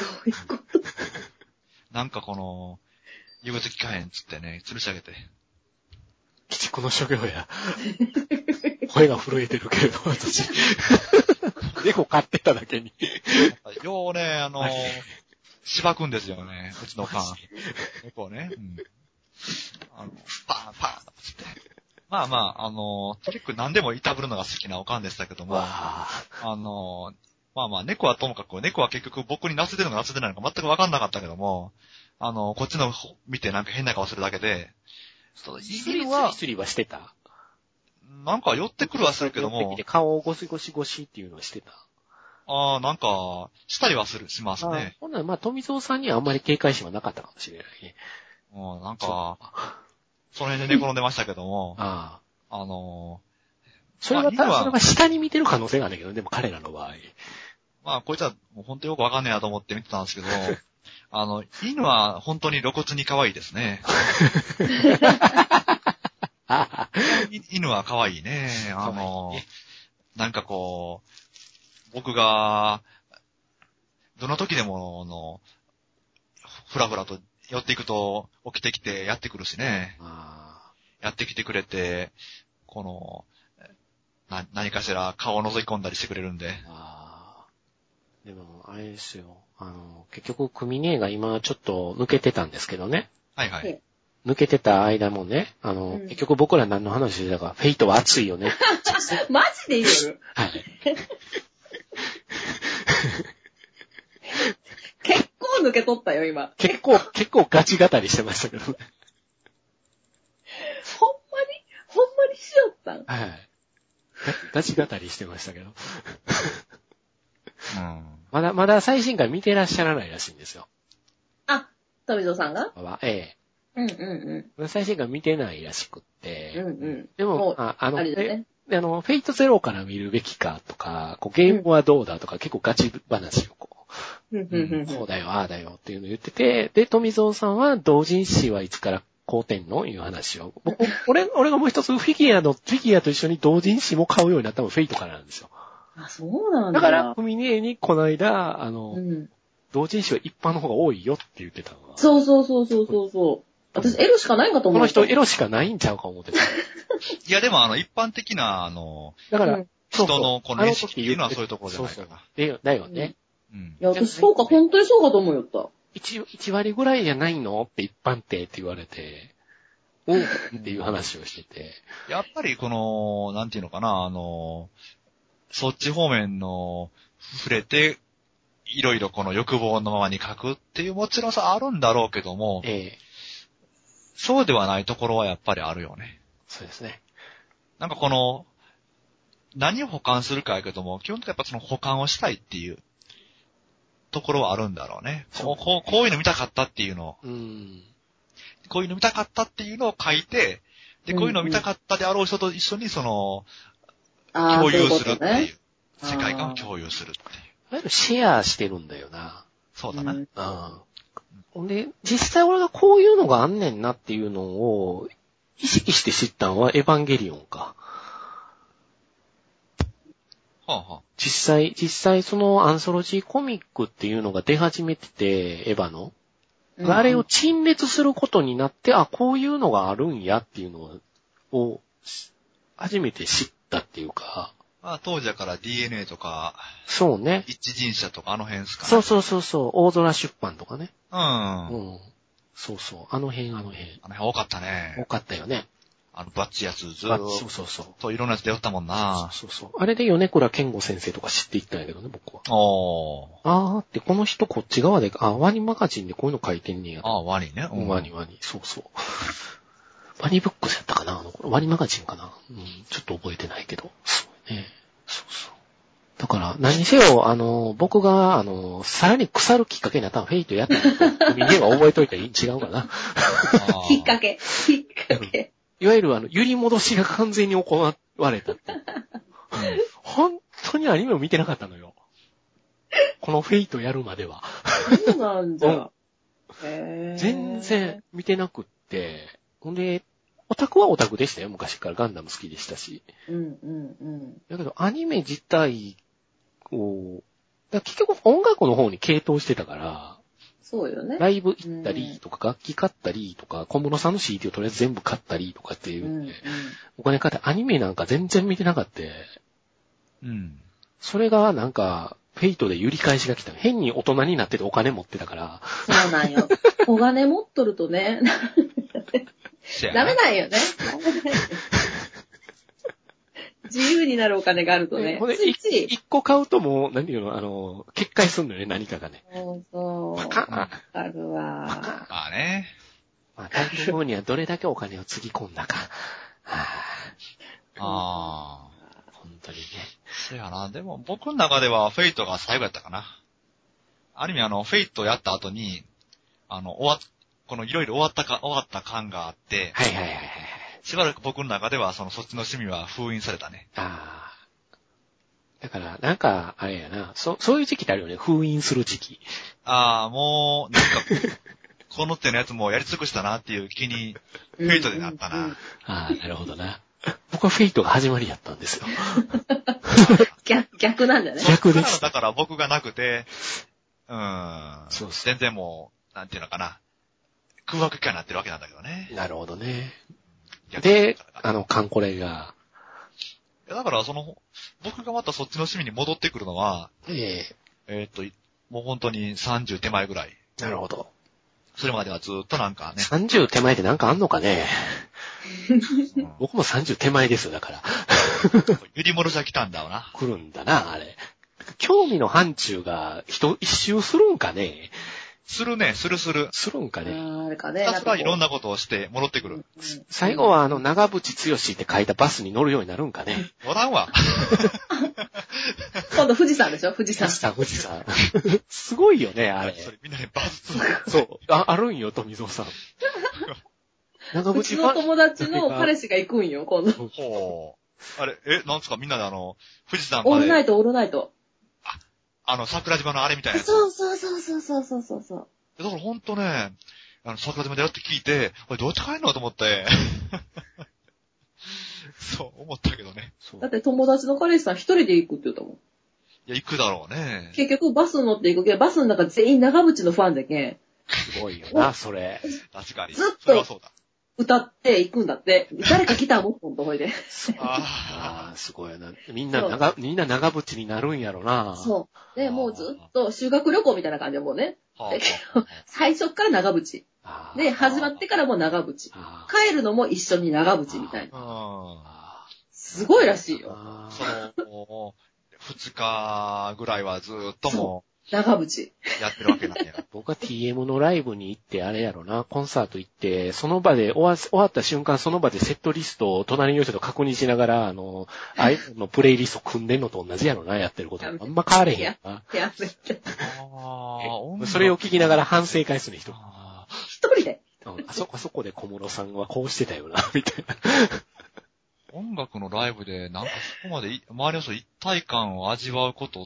Speaker 4: なんかこの、言うこと聞かへんっつってね、吊るし上げて。
Speaker 2: 鬼畜の所業や。声が震えてるけれど、私。猫飼ってただけに。
Speaker 4: ようね、あのー、しばくんですよね、うちのパン。猫をね。うん。あの、パーンパーンつって。まあまあ、あの、結構何でもいたぶるのが好きなおかんでしたけども、あの、まあまあ、猫はともかく、猫は結局僕に懐いてるのか懐いてないのか全くわかんなかったけども、あの、こっちの見てなんか変な顔するだけで、
Speaker 2: 犬は、スリスリはしてた？
Speaker 4: なんか寄ってくるはするけども。
Speaker 2: 顔をゴシゴシゴシっていうのをしてた。
Speaker 4: ああ、なんか、したりはする、しますね。
Speaker 2: ほんならまあ、富蔵さんにはあんまり警戒心はなかったかもしれないね。
Speaker 4: うん、なんか、その辺で寝転んでましたけども。
Speaker 2: あ
Speaker 4: あ。あの
Speaker 2: ー、それは、まあ、それは下に見てる可能性があるんだけど、でも彼らの場合。
Speaker 4: まあ、こいつはもう本当よくわかんねえなと思って見てたんですけど、あの、犬は本当に露骨に可愛いですね。犬は可愛いね。あの、ね、なんかこう、僕が、どの時でも、の、ふらふらと寄っていくと起きてきてやってくるしね。あやってきてくれて、この、な、何かしら顔を覗き込んだりしてくれるんで。あ
Speaker 2: でも、あれですよ。あの、結局、クミネが今ちょっと抜けてたんですけどね。
Speaker 4: はいはい。
Speaker 2: 抜けてた間もね、あの、うん、結局僕ら何の話してたか、フェイトは熱いよね。
Speaker 3: マジで言う
Speaker 2: はい。
Speaker 3: 結構抜け取ったよ、今。
Speaker 2: 結構、結構ガチ語りしてましたけどね。
Speaker 3: ほんまにほんまにしよったん？
Speaker 2: はい。ガチ語りしてましたけど。うん、まだ、まだ最新回見てらっしゃらないらしいんですよ。
Speaker 3: あ、富蔵さんが
Speaker 2: は、ええ。
Speaker 3: うんうんうん。
Speaker 2: 最新回見てないらしくって。
Speaker 3: うんうん。
Speaker 2: でも、あ, あの、あ
Speaker 3: れだね。
Speaker 2: あの、フェイトゼロから見るべきかとか、こうゲームはどうだとか、うん、結構ガチ話をこう、うん、こうだよ、ああだよっていうのを言ってて、で、富蔵さんは同人誌はいつから買うてんのいう話を。僕、俺、俺がもう一つフィギュアの、フィギュアと一緒に同人誌も買うようになったのがフェイトからなんですよ。
Speaker 3: あ、そうなんだ。
Speaker 2: だから、フミネーにこの間、あの、うん、同人誌は一般の方が多いよって言ってたのは。
Speaker 3: そうそうそうそうそうそう。私、エロしかないんかと思う。
Speaker 2: この人、エロしかないんちゃうか思ってた。
Speaker 4: いや、でも、あの、一般的な、あの、
Speaker 2: だから、
Speaker 4: 人のこの認識っていうのはそういうところじゃないかな。
Speaker 2: そうそう。だよね。
Speaker 3: うん。いや、私、そうか、本当にそうかと思うよった。
Speaker 2: 一、一割ぐらいじゃないのって一般定って言われて、おうっていう話をしてて。
Speaker 4: やっぱり、この、なんていうのかな、あの、そっち方面の、触れて、いろいろこの欲望のままに書くっていうもちろんさあるんだろうけども、ええ、そうではないところはやっぱりあるよね。
Speaker 2: そうですね。
Speaker 4: なんかこの、何を保管するかやけども、基本的にやっぱその保管をしたいっていうところはあるんだろうね。こう、こう、こういうの見たかったっていうのを、うん、こういうの見たかったっていうのを書いて、で、こういうのを見たかったであろう人と一緒にその、共有するっていう。世界観を共有するっていう。
Speaker 2: いわゆるシェアしてるんだよな。
Speaker 4: そうだな。うん。
Speaker 2: ほんで、実際俺がこういうのがあんねんなっていうのを意識して知ったのはエヴァンゲリオンか。
Speaker 4: はあはあ、
Speaker 2: 実際、実際そのアンソロジーコミックっていうのが出始めてて、エヴァの。うん、あれを陳列することになって、あ、こういうのがあるんやっていうのを初めて知ったっていうか。
Speaker 4: まあ、当時だから ディーエヌエー とか、
Speaker 2: そうね。
Speaker 4: 一人者とかあの辺ですかね。
Speaker 2: そうそうそうそう、大空出版とかね。
Speaker 4: うん。
Speaker 2: うん。そうそう、あの辺あの辺。
Speaker 4: あの辺多かったね。
Speaker 2: 多かったよね。
Speaker 4: あの、バッチやつずっと。
Speaker 2: そうそうそう。
Speaker 4: といろんなやつ出よったもんな。
Speaker 2: そうそうそう。あれで米倉健吾先生とか知っていったんやけどね、僕は。
Speaker 4: おー。
Speaker 2: あーって、この人こっち側で、あ、ワニマガジンでこういうの書いてんねや。
Speaker 4: あー、ワニね。
Speaker 2: うん、ワニワニ。そうそう。ワニブックスやったかなあの頃。ワニマガジンかな、うん、ちょっと覚えてないけど。そうね。そうそう。だから、何にせよ、あの、僕が、あの、さらに腐るきっかけになったのはフェイトやったの。みんなは覚えといたら違うかな。
Speaker 3: きっかけ。きっかけ。
Speaker 2: いわゆる、あの、揺り戻しが完全に行われたって。うん、本当にアニメを見てなかったのよ。このフェイトやるまでは。
Speaker 3: そうなんだ。うん、
Speaker 2: へー、全然見てなくって。ほんで、オタクはオタクでしたよ。昔からガンダム好きでしたし。
Speaker 3: うんうんうん。
Speaker 2: だけど、アニメ自体を、だ結局音楽の方に傾倒してたから、
Speaker 3: そうよね。
Speaker 2: ライブ行ったりとか、楽器買ったりとか、小室さんの シーディー をとりあえず全部買ったりとかっていう、うんうん、お金買ってアニメなんか全然見てなかった。
Speaker 4: うん。
Speaker 2: それがなんか、フェイトで揺り返しが来た。変に大人になっててお金持ってたから。
Speaker 3: そうなんよ。お金持っとるとね。ダメなんよね。自由になるお金があるとね。
Speaker 2: ついつい一個買うともう、何ていうの、あの、決壊すんのよね、何かがね。
Speaker 3: そうそう。
Speaker 2: パカ
Speaker 3: わかるわ。
Speaker 4: まあね。
Speaker 2: まあ、大変後にはどれだけお金をつぎ込んだか。は
Speaker 4: ああ。
Speaker 2: 本当にね。
Speaker 4: そやな。でも僕の中ではフェイトが最後やったかな。ある意味あの、フェイトやった後に、あの、終わっ、このいろいろ終わったか、終わった感があって、
Speaker 2: はいはいはいはい。
Speaker 4: しばらく僕の中ではそのそっちの趣味は封印されたね。
Speaker 2: ああ。だから、なんか、あれやな、そ、そういう時期ってあるよね。封印する時期。
Speaker 4: ああ、もう、なんか、この手のやつもやり尽くしたなっていう気に、フェイトでなったな。うんうんうん、
Speaker 2: ああ、なるほどな。僕はフェイトが始まりやったんですよ。
Speaker 3: 逆、逆なんだね。
Speaker 2: 逆です。
Speaker 4: だから僕がなくて、うーん。
Speaker 2: そうそう。
Speaker 4: 全然もう、なんていうのかな。空白期間になってるわけなんだけどね。
Speaker 2: なるほどね。で、あの、カンコレが。
Speaker 4: だから、その、僕がまたそっちの趣味に戻ってくるのは、
Speaker 2: え
Speaker 4: ええー、っと、もう本当にさんじゅう手前ぐらい。
Speaker 2: なるほど。
Speaker 4: それまではずっとなんかね。
Speaker 2: さんじゅう手前ってなんかあんのかね、うん、僕もさんじゅう手前ですよ、だから。
Speaker 4: ゆりもろじゃ来たんだわな。
Speaker 2: 来るんだな、あれ。興味の範疇が人一周するんかね。
Speaker 4: するね、するする。
Speaker 2: するんかね。
Speaker 3: あれかね。
Speaker 4: ひたすらいろんなことをして戻ってくる。うんうん、
Speaker 2: 最後はあの、長渕剛って書いたバスに乗るようになるんかね。
Speaker 4: 乗らんわ。
Speaker 3: 今度富士山でしょ、富士山。
Speaker 2: 富士山、富士山。すごいよね、あれ。
Speaker 4: それみんなでバス
Speaker 2: そう。あ、あるんよ、富蔵さん。
Speaker 3: 長渕うちの友達の彼氏が行くんよ、今度。
Speaker 4: ほう。あれ、え、なんですかみんなであの、富士山まで。
Speaker 3: オールナイト、オールナイト。
Speaker 4: あの、桜島のあれみたいなやつ。
Speaker 3: そうそうそうそうそうそうそう。
Speaker 4: だからほんとね、あの、桜島でやって聞いて、これどっち帰んのと思って。そう思ったけどね。
Speaker 3: だって友達の彼氏さん一人で行くって言ったもん。い
Speaker 4: や、行くだろうね。
Speaker 3: 結局バス乗って行くけど、バスの中全員長渕のファンでけん。
Speaker 2: すごいよな、それ。
Speaker 4: 確かに。
Speaker 3: ずっと歌って行くんだって。誰か来たもん、ほんとほいで。
Speaker 2: ああ、すごいな。みんな長、みんな長渕になるんやろな。
Speaker 3: そう。で、もうずっと修学旅行みたいな感じでもうね。最初から長渕。で、始まってからも長渕。帰るのも一緒に長渕みたいな。すごいらしいよ。
Speaker 4: その、二日ぐらいはずっともう。
Speaker 3: 長渕。
Speaker 4: やってるわけなんや。
Speaker 2: 僕は ティーエム のライブに行って、あれやろな、コンサート行って、その場で終わ、終わった瞬間、その場でセットリストを隣の人と確認しながら、あの、iPhone のプレイリスト組んでんのと同じやろな、やってること。あんま変われへんやな。
Speaker 3: やめて。
Speaker 2: あそれを聞きながら反省会する人。
Speaker 3: 一人で。
Speaker 2: あそこ、あそこで小室さんはこうしてたよな、みたいな。
Speaker 4: 音楽のライブで、なんかそこまで、周りの人一体感を味わうことって、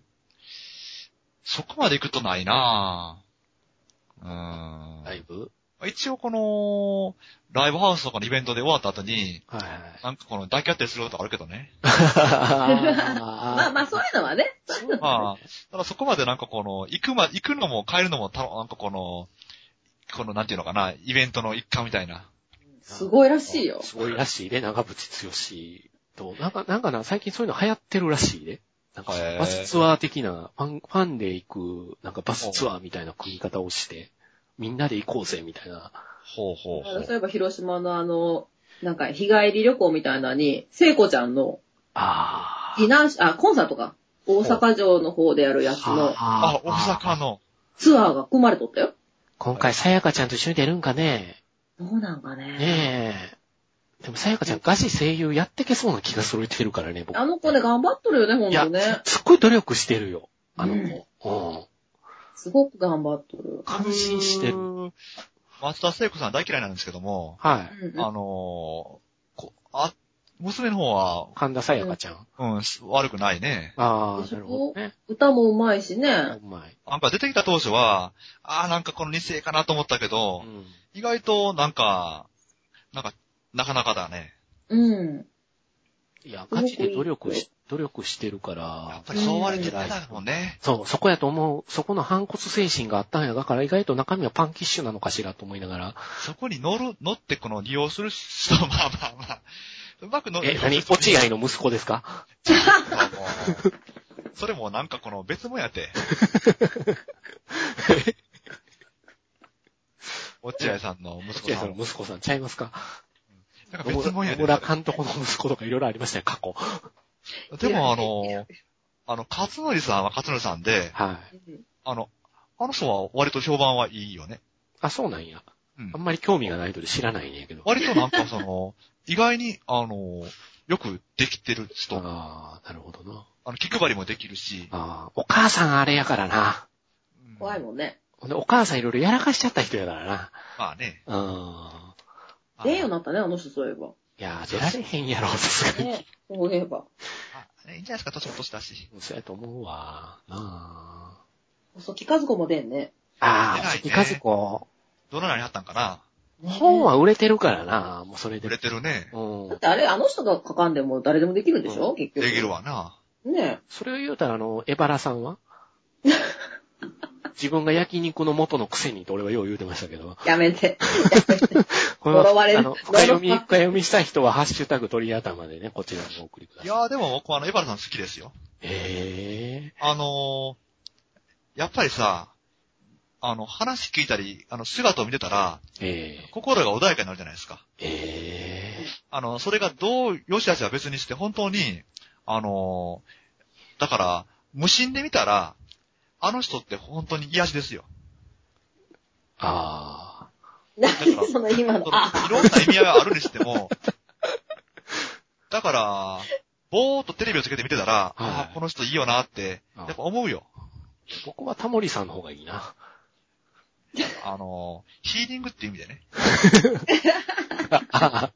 Speaker 4: そこまで行くとないなぁ。うーん。
Speaker 2: ライブ？
Speaker 4: 一応この、ライブハウスとかのイベントで終わった後に、
Speaker 2: はいはい、
Speaker 4: なんかこの抱き合ったりすることあるけどね。
Speaker 3: まあまあそういうのはね。
Speaker 4: まあ、ただそこまでなんかこの、行くま、行くのも帰るのもた、なんかこの、このなんていうのかな、イベントの一環みたいな。
Speaker 3: すごいらしいよ。
Speaker 2: すごいらしいね、長渕剛と。なんか、なんかな、最近そういうの流行ってるらしいね。なんかバスツアー的な、ファン、ファンで行く、なんかバスツアーみたいな組み方をして、みんなで行こうぜ、みたいな。
Speaker 4: ほうほうほう。
Speaker 3: そういえば広島のあの、なんか日帰り旅行みたいなのに、聖子ちゃんの、
Speaker 2: あ
Speaker 3: 避難、あ、コンサートか。大阪城の方でやるやつの、
Speaker 4: あ、大阪の。
Speaker 3: ツアーが組まれとったよ。
Speaker 2: 今回、さやかちゃんと一緒に出るんかね。
Speaker 3: どうなんかね。
Speaker 2: ねえ。でも、さやかちゃん、ガチ声優やってけそうな気がするてるからね、僕。
Speaker 3: あの子ね、頑張っとるよね、ほんとね。
Speaker 2: いや、すっごい努力してるよ、あの子。うん。うん、
Speaker 3: すごく頑張っとる。
Speaker 2: 感心してる。
Speaker 4: 松田聖子さん大嫌いなんですけども、
Speaker 2: はい。
Speaker 4: あのー、こあ、娘の方は、
Speaker 2: 神田さやかちゃん。
Speaker 4: うん、悪くないね。
Speaker 2: ああ、なるほどね。
Speaker 3: 歌もうまいしね。
Speaker 2: うまい。
Speaker 4: なんか出てきた当初は、ああ、なんかこのに世かなと思ったけど、うん、意外となんか、なんか、なかなかだね。
Speaker 3: うん。
Speaker 2: いや、ガチで努力し、努力してるから。
Speaker 4: やっぱりそう割れてたもんね。
Speaker 2: そう、そこやと思う。そこの反骨精神があったんや。だから意外と中身はパンキッシュなのかしらと思いながら。
Speaker 4: そこに乗る、乗ってこの利用する人、まあまあまあ。うまく乗る。
Speaker 2: え、何？落合の息子ですか？
Speaker 4: それもなんかこの別もんやて。落合さんの息子さん。
Speaker 2: 落合さんの息子さんちゃいますか？
Speaker 4: なんか別もんやて。
Speaker 2: 野村監督の息子とかいろいろありましたよ、過去。
Speaker 4: でもあの、あの、勝則さんは勝則さんで、
Speaker 2: はい。
Speaker 4: あの、あの人は割と評判はいいよね。
Speaker 2: あ、そうなんや。うん、あんまり興味がないので知らないんやけど。
Speaker 4: 割となんかその、意外に、あの、 よくできてる人。
Speaker 2: ああ、なるほどな。
Speaker 4: あの、気配りもできるし。
Speaker 2: ああ、お母さんあれやからな。
Speaker 3: 怖いもんね。
Speaker 2: でお母さんいろいろやらかしちゃった人やからな。
Speaker 4: まあね。
Speaker 2: うん。
Speaker 3: 出んようになったね、あの人そういえば。
Speaker 2: いやー、出られへんやろ、さすがに。
Speaker 3: ね、そういえば。
Speaker 4: あ、いいんじゃないですか、年も年だし。
Speaker 2: そうやと思うわ。なあ。
Speaker 3: 細木和子も出んね。
Speaker 2: ああ、細木和子。
Speaker 4: どのなりあったんかな。
Speaker 2: 本は売れてるからな、もうそれで。
Speaker 4: 売れてるね。
Speaker 3: うん。だってあれ、あの人が書かんでも誰でもできるんでしょ、うん、結局。
Speaker 4: できるわな。
Speaker 3: ねえ。
Speaker 2: それを言うたら、あの、エバラさんは自分が焼肉の元のくせにと俺はよう言うてましたけど。
Speaker 3: やめて。やめて。これは、
Speaker 2: あの、深読み、深読みした人はハッシュタグ鳥頭でね、こちらにお送りください。
Speaker 4: いやーでも僕はあの、エバラさん好きですよ。
Speaker 2: へ
Speaker 4: ー。あのー、やっぱりさ、あの、話聞いたり、あの、姿を見てたら、えー、心が穏やかになるじゃないですか。えー、あの、それがどう、よしあしは別にして、本当に、あのー、だから、無心で見たら、あの人って本当に癒しですよ。
Speaker 3: ああ。何その今の。
Speaker 4: いろんな意味合いがあるにしても、だから、ぼーっとテレビをつけて見てたら、はい、ああ、この人いいよなって、やっぱ思うよ。
Speaker 2: 僕はタモリさんの方がいいな。
Speaker 4: あの、ヒーリングって意味でね。
Speaker 2: だから、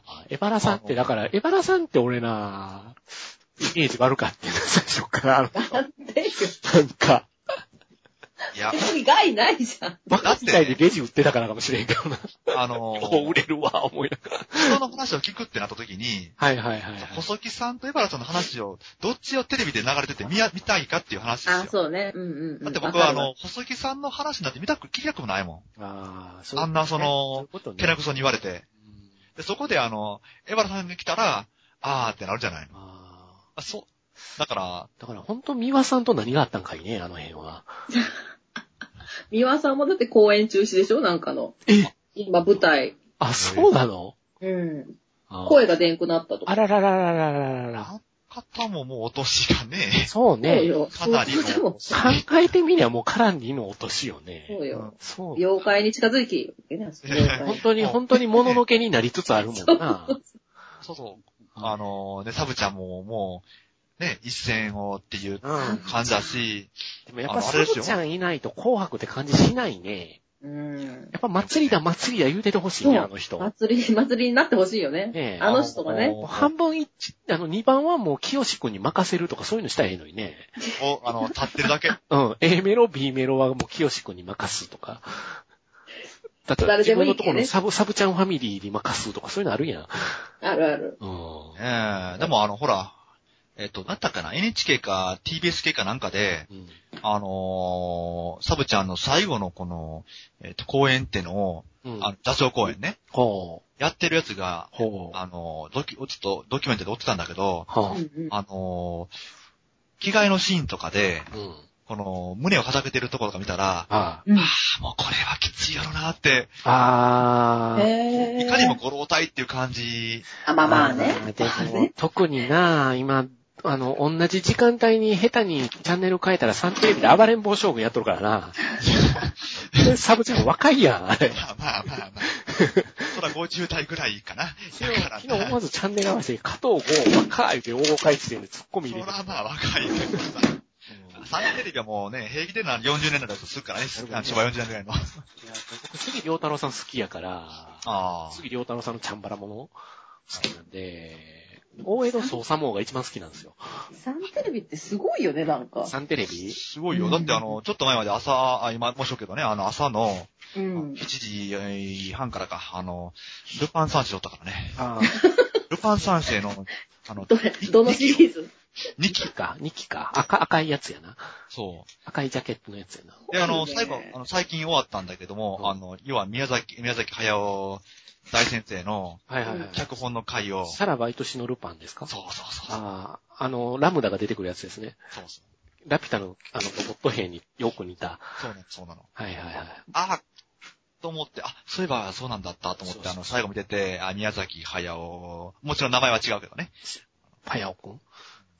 Speaker 2: エバラさんって、だから、エバラさんって俺な、イメージ悪かったよ、最初からある。
Speaker 3: なんでよ。
Speaker 2: なんか。
Speaker 4: いや。
Speaker 3: 別に害ないじゃん。
Speaker 2: バカみたいでレジ売ってたからかもしれんけどな。
Speaker 4: あのー、
Speaker 2: こう売れるわ、思いながら。
Speaker 4: 人の話を聞くってなった時に、
Speaker 2: はいはいはい、はい。
Speaker 4: 細木さんとエバラさんの話を、どっちをテレビで流れてて見や、見たいかっていう話ですよ。
Speaker 3: あ、そうね。うんうん、うん。
Speaker 4: だって僕はあの、細木さんの話なんて見たく、聞きたくもないもん。ああ、そう、ね。あんなその、ね、けなくそに言われて。で、そこであの、エバラさんが来たら、あーってなるじゃないの。ああ、そう。だから、
Speaker 2: だから本当三輪さんと何があったんかいね、あの辺は。
Speaker 3: 三輪さんもだって公演中止でしょ、なんかの。
Speaker 2: え
Speaker 3: 今舞台。
Speaker 2: あ、そうなの？
Speaker 3: うん。声が出んくなったとか。
Speaker 2: あらららららららら。
Speaker 4: 方ももうお年がね。
Speaker 2: そうね。
Speaker 4: かなりの。
Speaker 2: 考えてみりゃもうかなりのお年よね。
Speaker 3: そうよ。そう。妖怪に近づいて
Speaker 2: 本当に、本当にもののけになりつつあるもんな。
Speaker 4: そうそう。あのね、サブちゃんももう、ね、一線をっていう感じだし。
Speaker 2: でもやっぱサブちゃんいないと紅白って感じしないね。うん。やっぱ祭りだ祭りだ言うててほしいね、あの人。
Speaker 3: 祭り、祭りになってほしいよね。ねあの人がね。
Speaker 2: 半分一、あの、二番はもう清志くんに任せるとかそういうのしたらいいのにね。
Speaker 4: お、あの、立ってるだけ。
Speaker 2: うん。A メロ、B メロはもう清志くんに任すとか。だって自分のところのサブ、サブちゃんファミリーに任すとかそういうのあるやん。
Speaker 3: あるある。
Speaker 2: うん。
Speaker 4: ええー、でもあの、ほら、えっと、なんだったかな ?エヌエイチケー か ティービーエス 系かなんかで、うん、あのー、サブちゃんの最後のこの、えっと、公演ってのを、うん、あの、座長公演ね。ほう。やってるやつが、ほう。あのー、ドキ、ちょっとドキュメントで追ってたんだけど、はあ、あのー、着替えのシーンとかで、うん、この、胸を叩けてるところとか見たら、ああ、うん、ああ、もうこれはきついやろなって、ああ、いかにもご老体っていう感じ。
Speaker 3: あ、まあまあね。
Speaker 2: でも、特にな、今、あの、同じ時間帯に下手にチャンネル変えたらサンテレビで暴れん坊将軍やっとるからな。サブちゃん若いやん、あれ。
Speaker 4: まあまあまあまあ。そらごじゅう代ぐらいかな。
Speaker 2: 昨日、昨日思わずチャンネル合わせて、加藤剛若い言うて大回地点で突っ込み入れて。
Speaker 4: そらまあ若いけどさ。サンテレビはもうね、平気でなよんじゅうねんだいのやつするからね。昭和よんじゅうねんぐらいの。いや、
Speaker 2: 僕、杉良太郎さん好きやから、あ杉良太郎さんのチャンバラもの好きなんで、大江戸捜査網が一番好きなんですよ。
Speaker 3: サンテレビってすごいよね、なんか。
Speaker 2: サンテレビ
Speaker 4: すごいよ。だってあの、ちょっと前まで朝、あ、今もしょうけどね、あの朝の、うん、いちじはんからか、あの、ルパン三世だったからね。あルパン三世の、あの、
Speaker 3: どれ、どのシリーズ
Speaker 2: にきか、にきか。赤、赤いやつやな。
Speaker 4: そう。
Speaker 2: 赤いジャケットのやつやな。
Speaker 4: で、あの、最後、あの、最近終わったんだけども、うん、あの、要は宮崎、宮崎駿大先生の、はいはいはい。脚本の回を。
Speaker 2: さらば愛しのルパンですか？
Speaker 4: そうそうそう。
Speaker 2: ああ、あの、ラムダが出てくるやつですね。
Speaker 4: そうそう。
Speaker 2: ラピュタの、あの、ロボット兵によく似た。
Speaker 4: そうなの、そうなの。
Speaker 2: はいはいはい。
Speaker 4: ああ、と思って、あ、そういえばそうなんだったと思って、そうそうそうあの、最後見てて、あ、宮崎駿、もちろん名前は違うけどね。
Speaker 2: パヤオくん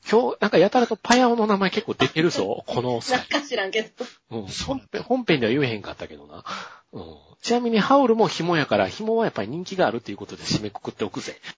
Speaker 2: 今日、なんかやたらとパヤオの名前結構出てるぞ、この。
Speaker 3: なんか知らんけど。
Speaker 2: うん。本編、本編では言えへんかったけどな。うん。ちなみにハウルも紐やから、紐はやっぱり人気があるっていうことで締めくくっておくぜ。